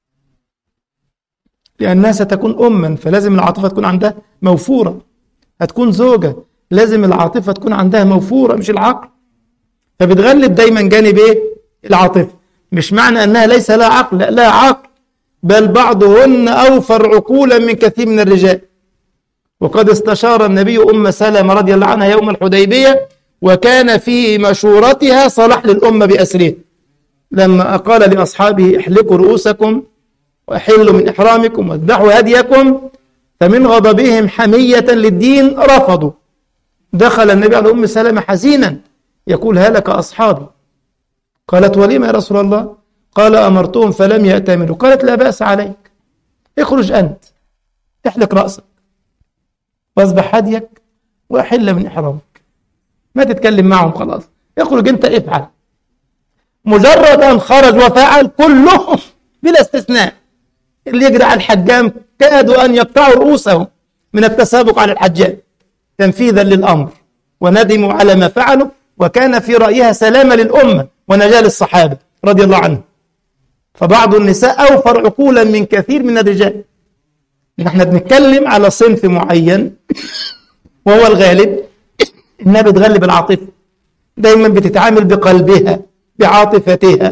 لأنها ستكون أما، فلازم العاطفة تكون عندها موفورة. هتكون زوجة، لازم العاطفة تكون عندها موفورة مش العقل، فبتغلب دايما جانب إيه؟ العاطفة. مش معنى أنها ليس لها عقل، لا، لها عقل، بل بعضهن أوفر عقولا من كثير من الرجال. وقد استشار النبي أم سلمة رضي الله عنها يوم الحديبية، وكان في مشورتها صلاح للأمة بأسره، لما قال لأصحابه: احلقوا رؤوسكم وأحلوا من إحرامكم واذبحوا هديكم، فمن غضبهم حمية للدين رفضوا. دخل النبي على أم سلمة حزينا يقول: هلك أصحابي. قالت: ولما يا رسول الله؟ قال: أمرتهم فلم يأتمروا. قالت: لا بأس عليك، اخرج أنت، احلق رأسك واذبح هديك وأحل من إحرامك، ما تتكلم معهم، خلاص اخرج أنت افعل. مجرد أن خرج وفعل كلهم بلا استثناء، اللي يجري على الحجام كادوا أن يقطعوا رؤوسهم من التسابق على الحجام تنفيذا للأمر، وندموا على ما فعلوا، وكان في رأيها سلامة للأمة ونجاة للصحابة رضي الله عنهم. فبعض النساء أوفر عقولا من كثير من الرجال. نحن بنتكلم على صنف معين وهو الغالب، إنها بتغلب العاطفة، دايما بتتعامل بقلبها بعاطفتها.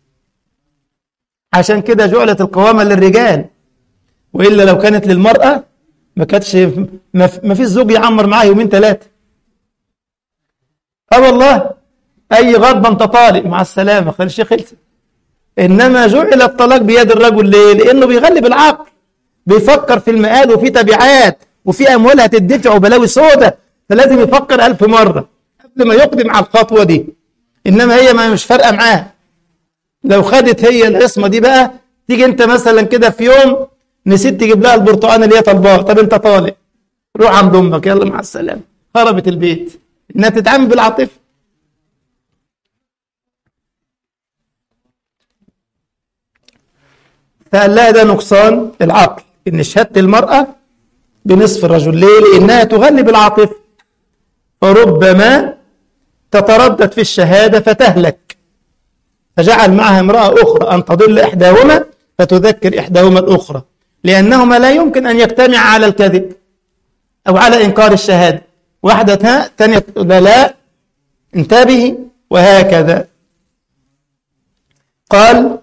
عشان كده جعلت القوامة للرجال، وإلا لو كانت للمرأة ما كانتش، ما فيش زوج يعمر معاه يومين ثلاثة. اه والله، أي غضبة أنت طالق مع السلامة، خلص خلص. إنما جعل الطلاق بيد الرجل. ليه؟ لأنه بيغلب العقل، بيفكر في المآل وفي تبعات وفي أموال هتدفع وبلاوي سودة، فلازم يفكر ألف مرة قبل ما يقدم على الخطوة دي. إنما هي ما مش فارقة معاه. لو خدت هي العصمة دي بقى، تيجي أنت مثلا كده في يوم نسيت تجيب لها البرتقال اللي هي طالباه، طب أنت طالق، روح عند أمك، يلا مع السلامة، خربت البيت. إنها تتعامل بالعاطفة. فقال لها ده نقصان العقل، إن شهادة المرأة بنصف الرجل. ليه؟ لأنها تغلب العاطفة، فربما تتردد في الشهادة فتهلك، فجعل معها امرأة أخرى أن تضل إحداهما فتذكر إحداهما الأخرى، لأنهما لا يمكن أن يجتمع على الكذب أو على إنكار الشهادة. واحدة ثانية لا لا انتبهي، وهكذا. قال: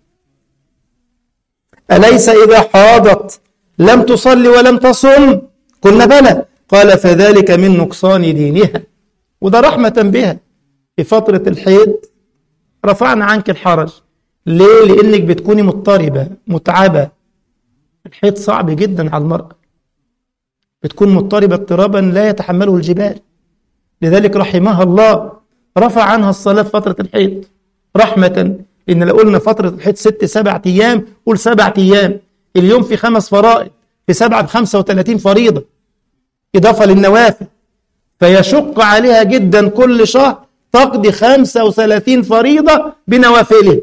أليس إذا حاضت لم تصلي ولم تصم؟ قلنا بلى. قال: فذلك من نقصان دينها. وده رحمة بها في فترة الحيض، رفعنا عنك الحرج. ليه؟ لأنك بتكوني مضطربة متعبة. الحيض صعب جدا على المرأة، بتكون مضطربة اضطرابا لا يتحمله الجبال. لذلك رحمها الله رفع عنها الصلاة في فترة الحيض رحمة. إن لو قلنا فترة الحيض ست سبعة أيام، قول سبعة أيام، اليوم في خمس فرائض، في سبعة بخمسة وثلاثين فريضة إضافة للنوافل، فيشق عليها جدا كل شهر تقضي خمسة وثلاثين فريضة بنوافله،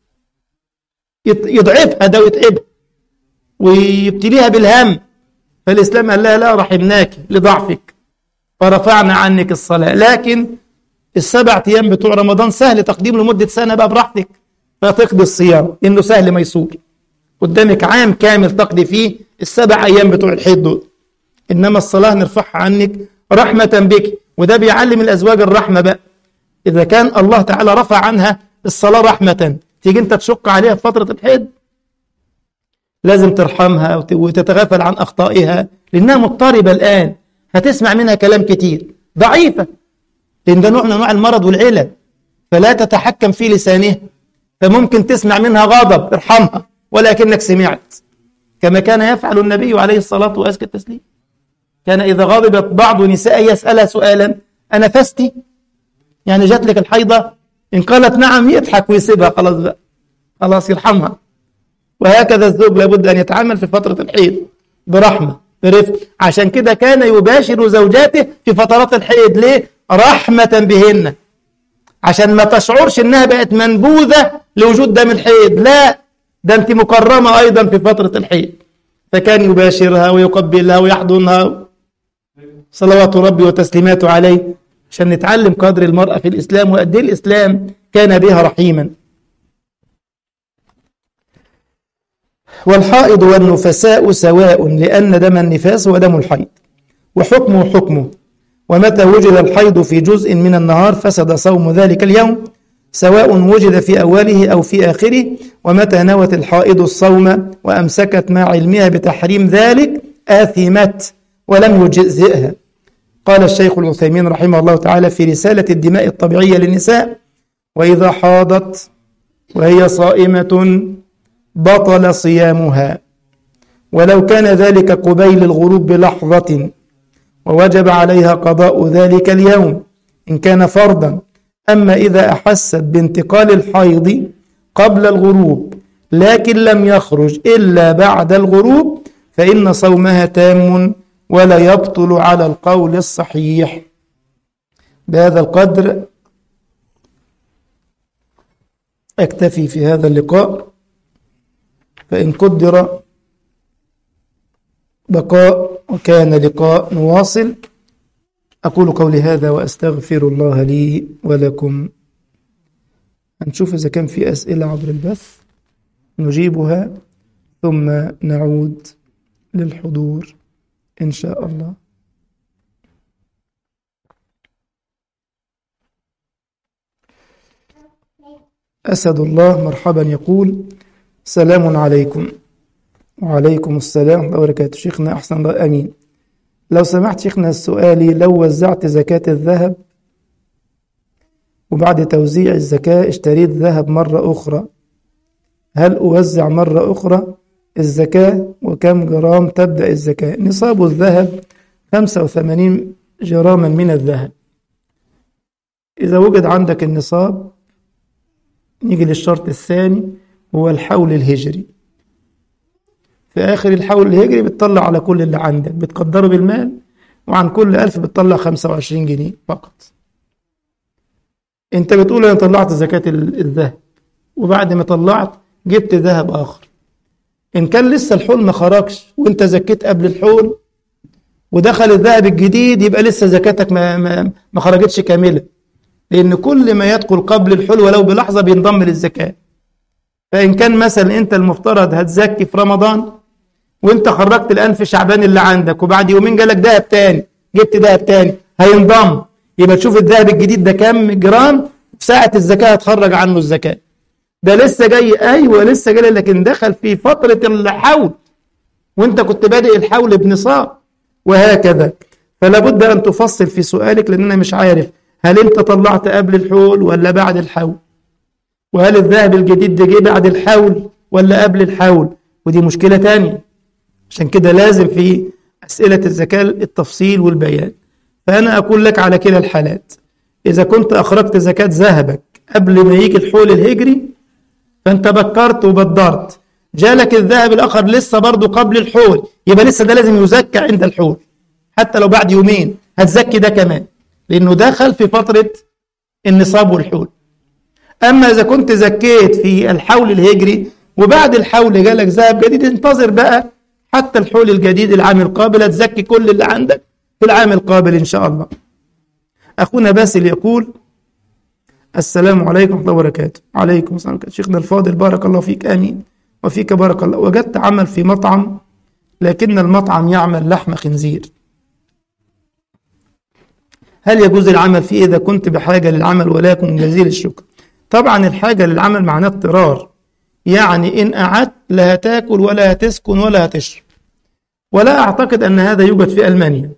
يضعفها ده ويتعبها ويبتليها بالهم. فالإسلام قال لها لا، رحمناك لضعفك فرفعنا عنك الصلاة. لكن السبع أيام بتوع رمضان سهل تقديم لمدة سنة بقى براحتك، فتقضي الصيام إنه سهل ميسور، قدامك عام كامل تقضي فيه السبع أيام بتوع الحيض دول. إنما الصلاة نرفعها عنك رحمة بك، وده بيعلم الأزواج الرحمة بقى. إذا كان الله تعالى رفع عنها الصلاة رحمة، تيجي أنت تشق عليها في فترة الحيض، لازم ترحمها وتتغافل عن أخطائها، لأنها مضطربة الآن، هتسمع منها كلام كتير، ضعيفة، لأن ده نوع من أنواع المرض والعلل، فلا تتحكم في لسانها، فممكن تسمع منها غضب، ارحمها ولكنك سمعت، كما كان يفعل النبي عليه الصلاة وأزكى التسليم. كان إذا غضبت بعض نساء يسألها سؤالا: أنفستي؟ يعني جات لك الحيضة؟ إن قالت نعم يضحك ويسيبها، خلاص بقى، خلاص يرحمها. وهكذا الزوج لابد أن يتعامل في فترة الحيض برحمة برفق. عشان كده كان يباشر زوجاته في فترات الحيض، ليه؟ رحمة بهن، عشان ما تشعرش إنها بقت منبوذة لوجود دم الحيض، لا، ده أنت مكرمة أيضا في فترة الحيض. فكان يباشرها ويقبلها ويحضنها صلوات ربي وتسليماته عليه، عشان نتعلم قدر المرأة في الإسلام وقد ايه الإسلام كان بها رحيما. والحائض والنفساء سواء، لأن دم النفاس هو دم الحيض، وحكمه حكمه. ومتى وجد الحيض في جزء من النهار فسد صوم ذلك اليوم، سواء وجد في أوله أو في آخره. ومتى نوت الحائض الصوم وأمسكت مع علمها بتحريم ذلك آثمت ولم يجزئها. قال الشيخ العثيمين رحمه الله تعالى في رسالة الدماء الطبيعية للنساء: وإذا حاضت وهي صائمة بطل صيامها، ولو كان ذلك قبيل الغروب بلحظة، ووجب عليها قضاء ذلك اليوم إن كان فرضا. أما إذا أحست بانتقال الحيض قبل الغروب لكن لم يخرج إلا بعد الغروب فإن صومها تام ولا يبطل على القول الصحيح. بهذا القدر أكتفي في هذا اللقاء، فإن قدر بقاء وكان لقاء نواصل. أقول قولي هذا وأستغفر الله لي ولكم. هنشوف إذا كان في أسئلة عبر البث نجيبها ثم نعود للحضور إن شاء الله. أسد الله مرحبا يقول: سلام عليكم. وعليكم السلام ورحمة الله وبركاته. شيخنا أحسن الله، أمين. لو سمحت شيخنا، سؤالي: لو وزعت زكاة الذهب وبعد توزيع الزكاة اشتريت ذهب مرة أخرى، هل أوزع مرة أخرى الزكاة؟ وكم جرام تبدأ الزكاة؟ نصاب الذهب خمسة وثمانين جراما من الذهب. إذا وجد عندك النصاب نيجي للشرط الثاني، هو الحول الهجري. في آخر الحول الهجري بتطلع على كل اللي عندك، بتقدره بالمال، وعن كل ألف بتطلع خمسة وعشرين جنيه فقط. انت بتقول انا طلعت زكاة الذهب، وبعد ما طلعت جبت ذهب آخر، إن كان لسه الحول ما خرجش وانت زكيت قبل الحول ودخل الذهب الجديد، يبقى لسه زكاتك ما, ما, ما خرجتش كاملة، لأن كل ما يدخل قبل الحول ولو بلحظة بينضم للزكاة. فإن كان مثلا أنت المفترض هتزكي في رمضان وانت خرجت الآن في شعبان اللي عندك، وبعد يومين جالك ذهب تاني، جبت ذهب تاني هينضم، يبقى تشوف الذهب الجديد ده كام جرام، في ساعة الزكاة هتخرج عنه الزكاة. ده لسه جاي، أيوة لسه جاي، لكن دخل في فترة الحول وانت كنت بادئ الحول بنصاب، وهكذا. فلا بد أن تفصل في سؤالك، لأن أنا مش عارف هل انت طلعت قبل الحول ولا بعد الحول، وهل الذهب الجديد ده جه بعد الحول ولا قبل الحول، ودي مشكلة تانية. عشان كده لازم في أسئلة الزكاة التفصيل والبيان. فأنا أقول لك على كلا الحالات، إذا كنت أخرجت زكاة ذهبك قبل ما يجي الحول الهجري فأنت بكرت وبدرت، جالك الذهب الآخر لسه برضه قبل الحول، يبقى لسه ده لازم يزكى عند الحول، حتى لو بعد يومين هتزكي ده كمان، لأنه دخل في فترة النصاب والحول. أما إذا كنت زكيت في الحول الهجري وبعد الحول جالك ذهب جديد، انتظر بقى حتى الحول الجديد العام القابل، هتزكي كل اللي عندك في العام القابل إن شاء الله. أخونا باسل يقول: السلام عليكم ورحمة الله وبركاته. عليكم السلام. شيخنا الفاضل بارك الله فيك. آمين وفيك بارك الله. وجدت عمل في مطعم، لكن المطعم يعمل لحم خنزير، هل يجوز العمل فيه إذا كنت بحاجة للعمل؟ ولكم جزيل الشكر. طبعا الحاجة للعمل معناه اضطرار، يعني إن قعدت لا هتاكل ولا هتسكن ولا هتشرب. ولا أعتقد أن هذا يوجد في ألمانيا،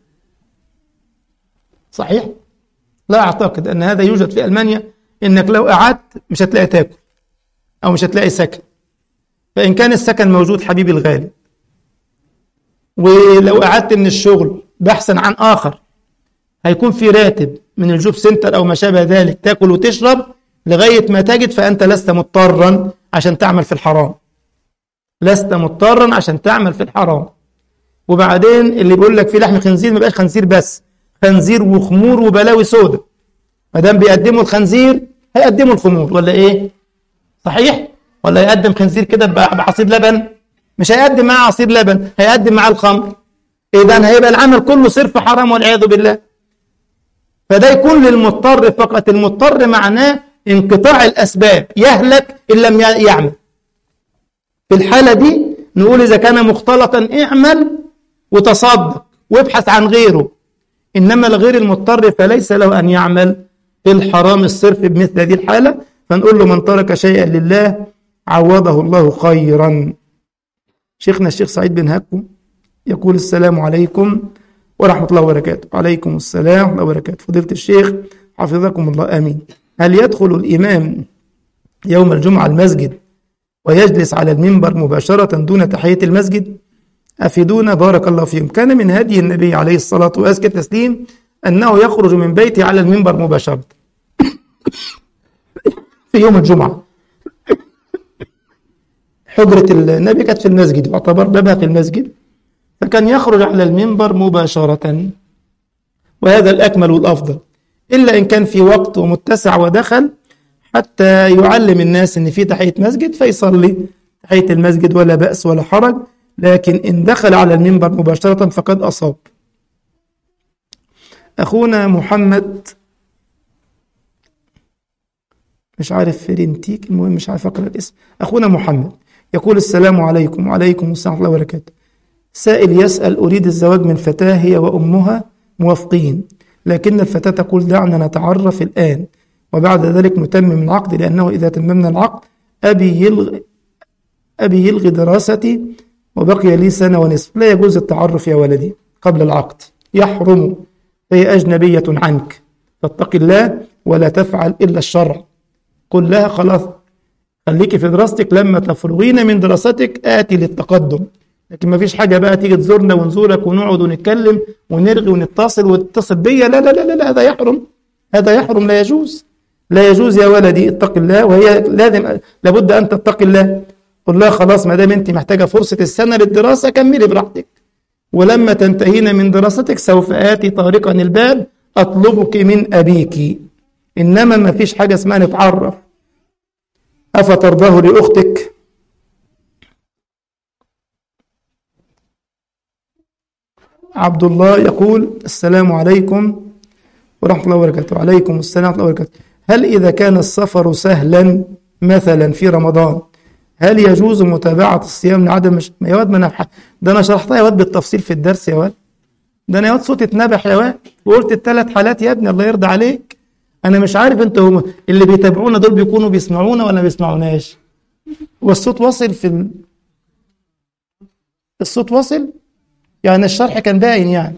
صحيح؟ لا أعتقد أن هذا يوجد في ألمانيا، إنك لو قعدت مش هتلاقي تاكل أو مش هتلاقي سكن. فإن كان السكن موجود حبيبي الغالي، ولو قعدت من الشغل بحثا عن آخر هيكون في راتب من الجوب سنتر أو ما شابه ذلك تاكل وتشرب لغاية ما تجد، فأنت لست مضطرا عشان تعمل في الحرام، لست مضطرا عشان تعمل في الحرام. وبعدين اللي بيقول لك في لحم خنزير، ما بقاش خنزير بس، خنزير وخمور وبلاوي سودة. ما دام بيقدموا الخنزير هيقدموا الخمور، ولا ايه؟ صحيح؟ ولا يقدم خنزير كده بعصير لبن؟ مش هيقدم معاه عصير لبن، هيقدم معاه الخمر. اذا هيبقى العمل كله صرف حرام والعياذ بالله. فده يكون للمضطر فقط. المضطر معناه انقطاع الاسباب، يهلك ان لم يعمل. في الحالة دي نقول إذا كان مختلطا اعمل وتصدق وابحث عن غيره، إنما الغير المضطر فليس له أن يعمل في الحرام الصرف بمثل هذه الحالة. فنقول له: من ترك شيئا لله عوضه الله خيرا. شيخنا الشيخ سعيد بن هكو يقول: السلام عليكم ورحمة الله وبركاته. عليكم السلام ورحمة الله وبركاته. فضيلة الشيخ حفظكم الله. آمين. هل يدخل الإمام يوم الجمعة المسجد ويجلس على المنبر مباشرة دون تحية المسجد؟ أفيدونا بارك الله فيكم. كان من هدي النبي عليه الصلاة وأزكى التسليم أنه يخرج من بيته على المنبر مباشرة في يوم الجمعة. حجرة النبي كانت في المسجد، واعتبر بابها في المسجد، فكان يخرج على المنبر مباشرة، وهذا الأكمل والأفضل، إلا إن كان في وقت ومتسع ودخل حتى يعلم الناس أن في تحية مسجد فيصلي تحية المسجد ولا بأس ولا حرج. لكن إن دخل على المنبر مباشرة فقد أصاب. أخونا محمد مش عارف فرنتيك، المهم مش عارف أقرأ الاسم. أخونا محمد يقول: السلام عليكم. وعليكم السلام ورحمة الله وبركاته. سائل يسأل: أريد الزواج من فتاة هي وأمها موافقين، لكن الفتاة تقول: دعنا نتعرف الآن وبعد ذلك نتمم العقد، لأنه إذا تممنا العقد أبي يلغي, أبي يلغي دراستي وبقي لي سنة ونصف. لا يجوز التعرف يا ولدي قبل العقد، يحرم، فهي أجنبية عنك، فاتق الله ولا تفعل إلا الشرع. قل لها: خلاص خليكي في دراستك، لما تفرغين من دراستك آتي للتقدم. لكن ما فيش حاجة بقى تيجي تزورنا ونزورك ونقعد ونتكلم ونرغي ونتصل وتتصل بيا، لا لا لا لا، هذا يحرم، هذا يحرم، لا يجوز، لا يجوز يا ولدي، اتق الله. وهي لازم لابد أن تتقي الله. قل لها: خلاص ما دام أنت محتاجة فرصة السنة للدراسة كملي براحتك، ولما تنتهين من دراستك سوف آتي طارقا الباب أطلبك من أبيك. إنما ما فيش حاجة اسمها نتعرف. أفترضاه لأختك؟ عبد الله يقول: السلام عليكم ورحمة الله وبركاته. عليكم السلام ورحمة الله وبركاته. هل إذا كان السفر سهلا مثلا في رمضان هل يجوز متابعة الصيام لعدم مش... يا واد ما انا ده انا شرحتها يا واد بالتفصيل في الدرس يا واد، ده انا يا واد صوتي اتنبح يا واد، وقلت الثلاث حالات يا ابني الله يرضى عليك. انا مش عارف انتوا هم اللي بيتابعونا دول بيكونوا بيسمعونا ولا ما بيسمعوناش. والصوت واصل في ال... الصوت واصل يعني الشرح كان باين يعني.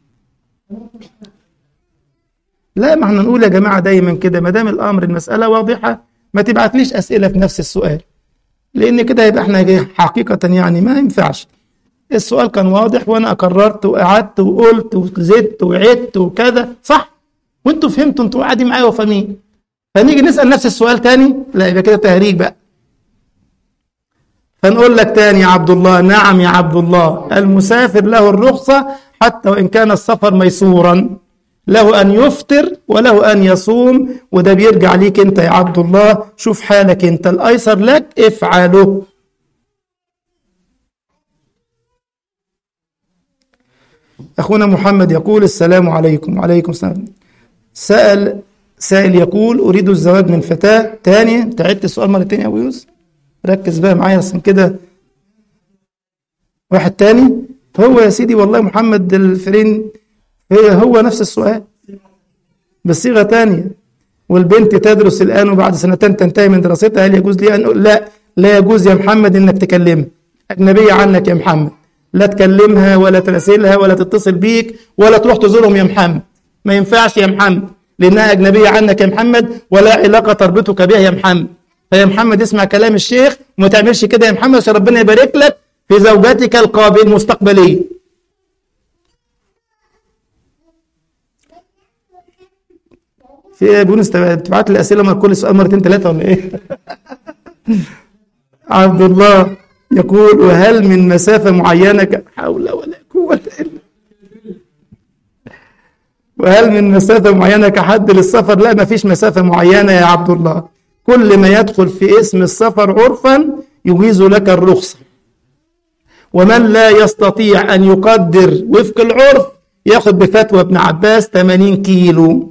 لا، ما احنا نقول يا جماعة دايما كده، ما دام الامر المسألة واضحة ما تبعتليش اسئلة في نفس السؤال، لان كده يبقى احنا حقيقة يعني ما ينفعش. السؤال كان واضح وأنا أكررت وقعدت وقلت وزدت وعدت وكذا صح، وانتوا فهمتوا، انتوا قاعدين معايا وفاهمين. فنيجي نسأل نفس السؤال تاني، لا يبقى كده تهريج بقى. فنقول لك تاني يا عبد الله، نعم يا عبد الله، المسافر له الرخصة حتى وإن كان السفر ميسورا، له أن يفطر وله أن يصوم، وده بيرجع ليك أنت يا عبد الله. شوف حالك أنت، الأيسر لك افعله. أخونا محمد يقول السلام عليكم. وعليكم السلام. سأل سائل يقول أريد الزواج من فتاة. تاني أنت عدت السؤال مرتين يا أبو يوسف، ركز بقى معايا عشان كده. واحد تاني هو يا سيدي والله محمد الفرين هي هو نفس السؤال بصيغة تانية. والبنت تدرس الآن وبعد سنتين تنتهي من دراستها، هل يجوز لي أن أقول لا؟ لا يجوز يا محمد إنك تكلمها، أجنبية عنك يا محمد، لا تكلمها ولا تراسلها ولا تتصل بيك ولا تروح تزورهم يا محمد، ما ينفعش يا محمد، لأنها أجنبية عنك يا محمد ولا علاقة تربطك بها يا محمد. فيا محمد اسمع كلام الشيخ وما تعملش كده يا محمد، عشان ربنا يبارك لك في زوجتك القابل المستقبلية. في ايه يا بونس بتبعت لي اسئله مر كل سؤال مرتين ثلاثه ولا ايه؟ عبد الله يقول وهل من مسافه معينه ك... حول ولا قوه الا وهل من مسافه معينه كحد للسفر؟ لا، ما فيش مسافه معينه يا عبد الله، كل ما يدخل في اسم السفر عرفا يجيز لك الرخصه، ومن لا يستطيع ان يقدر وفق العرف ياخذ بفتوى ابن عباس ثمانين كيلو.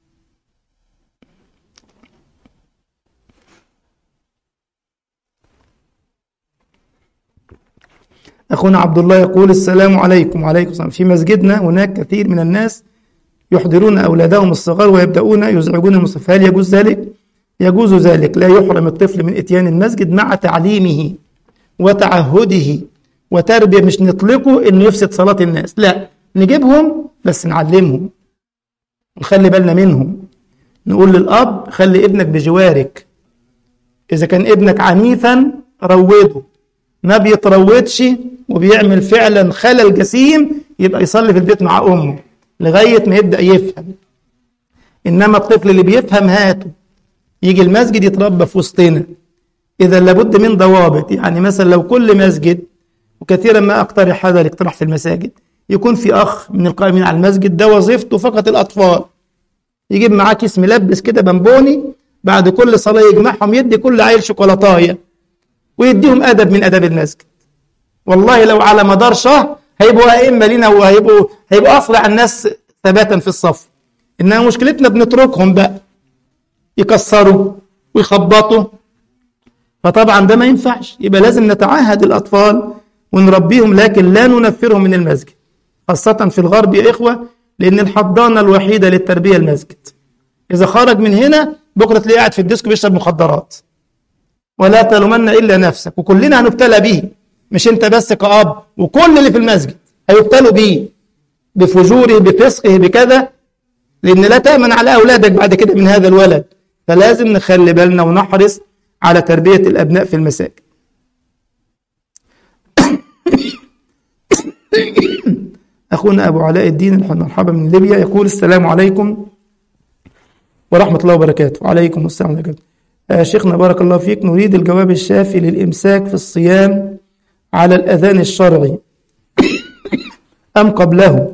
أخونا عبد الله يقول السلام عليكم. وعليكم السلام. في مسجدنا هناك كثير من الناس يحضرون أولادهم الصغار ويبدأون يزعجون المصلين، هل يجوز ذلك؟ يجوز ذلك، لا يحرم الطفل من إتيان المسجد مع تعليمه وتعهده وتربية، مش نطلقه إنه يفسد صلاة الناس، لا، نجيبهم بس نعلمهم نخلي بالنا منهم. نقول للأب خلي ابنك بجوارك، إذا كان ابنك عنيفا روده، ما بيتروضش وبيعمل فعلا خلل جسيم يبقى يصلي في البيت مع أمه لغاية ما يبدأ يفهم. إنما الطفل اللي بيفهم هاته يجي المسجد يتربى في وسطنا. إذا لابد من ضوابط، يعني مثلا لو كل مسجد، وكثيرا ما أقترح هذا الاقتراح في المساجد، يكون في أخ من القائمين على المسجد ده وظيفته فقط الأطفال، يجيب معاه كيس ملبس كده بمبوني، بعد كل صلاة يجمعهم يدي كل عيل شوكولاتايه ويديهم أدب من أداب المسجد. والله لو على مدار شهر هيبقوا أئمة لنا وهيبقوا هيبقوا أسرع الناس ثباتا في الصف. إنما مشكلتنا بنتركهم بقى يكسروا ويخبطوا، فطبعا ده ما ينفعش. يبقى لازم نتعهد الأطفال ونربيهم، لكن لا ننفرهم من المسجد، خاصة في الغرب يا إخوة، لأن الحضانة الوحيدة للتربية المسجد. إذا خرج من هنا بكرة تلاقيه قاعد في الديسك بيشرب مخدرات. ولا تلومن إلا نفسك، وكلنا هنبتلى به، مش أنت بس كأب، وكل اللي في المسجد هيبتلوا به بفجوره بفسقه بكذا، لأن لا تأمن على أولادك بعد كده من هذا الولد. فلازم نخلي بالنا ونحرص على تربية الأبناء في المساجد. أخونا أبو علاء الدين مرحبا من ليبيا يقول السلام عليكم ورحمة الله وبركاته. وعليكم السلام ورحمة الله. آه شيخنا بارك الله فيك، نريد الجواب الشافي للإمساك في الصيام على الأذان الشرعي أم قبله؟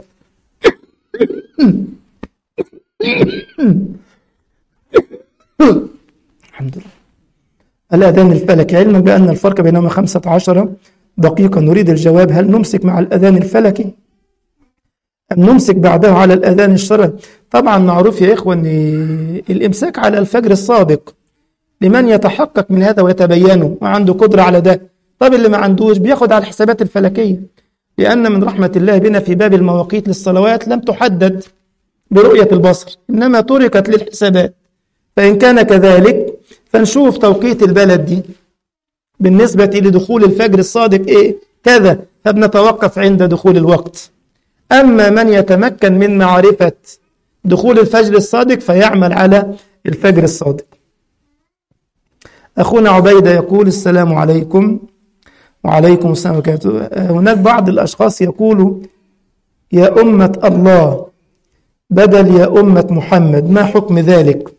الحمد لله. الأذان الفلكي، علما بأن الفرق بينهما خمسة عشر دقيقة، نريد الجواب، هل نمسك مع الأذان الفلكي أم نمسك بعده على الأذان الشرعي؟ طبعا معروف يا إخوة أن الإمساك على الفجر الصادق لمن يتحقق من هذا ويتبينه وعنده قدرة على ده. طب اللي ما عندوش بياخد على الحسابات الفلكية، لأن من رحمة الله بنا في باب المواقيت للصلوات لم تحدد برؤية البصر، إنما تركت للحسابات. فإن كان كذلك فنشوف توقيت البلد دي بالنسبة لدخول الفجر الصادق إيه كذا، فبنتوقف عند دخول الوقت. أما من يتمكن من معرفة دخول الفجر الصادق فيعمل على الفجر الصادق. أخونا عبيدة يقول السلام عليكم، وعليكم السلام ورحمة الله وبركاته. هناك بعض الأشخاص يقولوا يا أمة الله بدل يا أمة محمد، ما حكم ذلك؟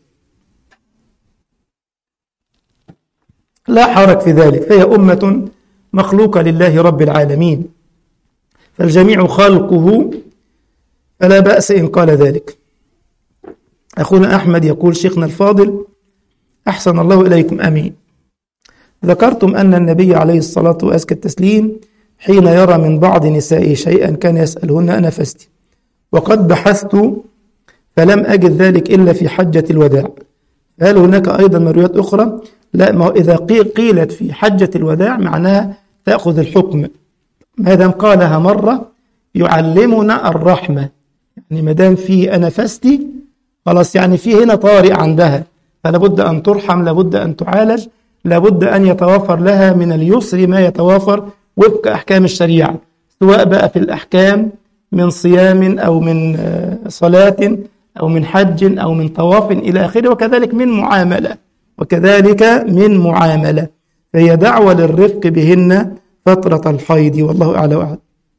لا حرج في ذلك، فهي أمة مخلوقة لله رب العالمين، فالجميع خلقه، فلا بأس إن قال ذلك. أخونا أحمد يقول شيخنا الفاضل أحسن الله إليكم، أمين. ذكرتم أن النبي عليه الصلاة وأزكى التسليم حين يرى من بعض نسائه شيئا كان يسألهن أنا فستي، وقد بحثت فلم أجد ذلك إلا في حجة الوداع، هل هناك أيضا مرويات أخرى؟ لا، ما إذا قيلت في حجة الوداع معناها تأخذ الحكم، ما دام قالها مرة يعلمنا الرحمة، يعني ما دام في أنا فستي خلاص، يعني في هنا طارئ عندها، فلا بد أن ترحم، لابد أن تعالج، لابد أن يتوافر لها من اليسر ما يتوافر وفق أحكام الشريعة، سواء بقى في الأحكام من صيام أو من صلاة أو من حج أو من طواف إلى آخره، وكذلك من معاملة وكذلك من معاملة، فهي دعوة للرفق بهن فترة الحيض، والله أعلى وأعلم.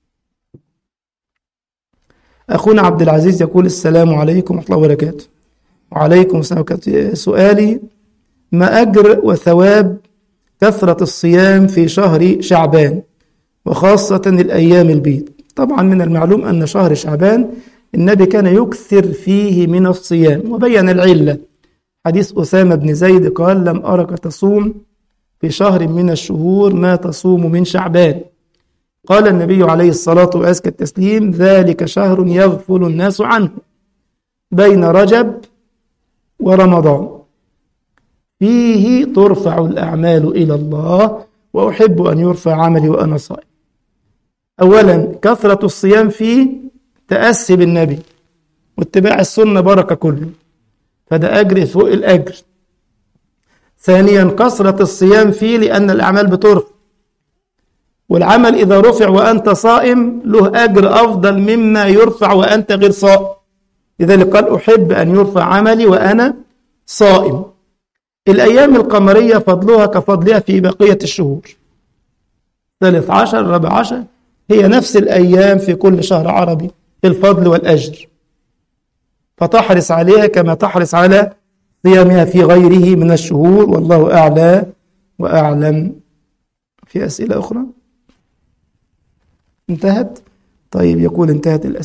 أخونا عبد العزيز يقول السلام عليكم ورحمة الله وبركاته. وعليكم السلام ورحمة الله وبركاته. سؤالي ما أجر وثواب كثرة الصيام في شهر شعبان وخاصة الأيام البيض؟ طبعا من المعلوم أن شهر شعبان النبي كان يكثر فيه من الصيام، وبين العلة حديث أسامة بن زيد قال لم أرك تصوم في شهر من الشهور ما تصوم من شعبان، قال النبي عليه الصلاة وأزكى التسليم ذلك شهر يغفل الناس عنه بين رجب ورمضان فيه ترفع الأعمال إلى الله وأحب أن يرفع عملي وأنا صائم. أولا كثرة الصيام فيه تأسي بالنبي واتباع السنة بركة كله، فده أجر فوق الأجر. ثانيا كثرة الصيام فيه لأن الأعمال بترفع، والعمل إذا رفع وأنت صائم له أجر أفضل مما يرفع وأنت غير صائم، لذلك قال أحب أن يرفع عملي وأنا صائم. الأيام القمرية فضلها كفضلها في بقية الشهور، ثالث عشر رابع عشر هي نفس الأيام في كل شهر عربي في الفضل والأجر، فتحرص عليها كما تحرص على صيامها في غيره من الشهور، والله أعلى وأعلم. في أسئلة أخرى؟ انتهت؟ طيب، يقول انتهت الأسئلة.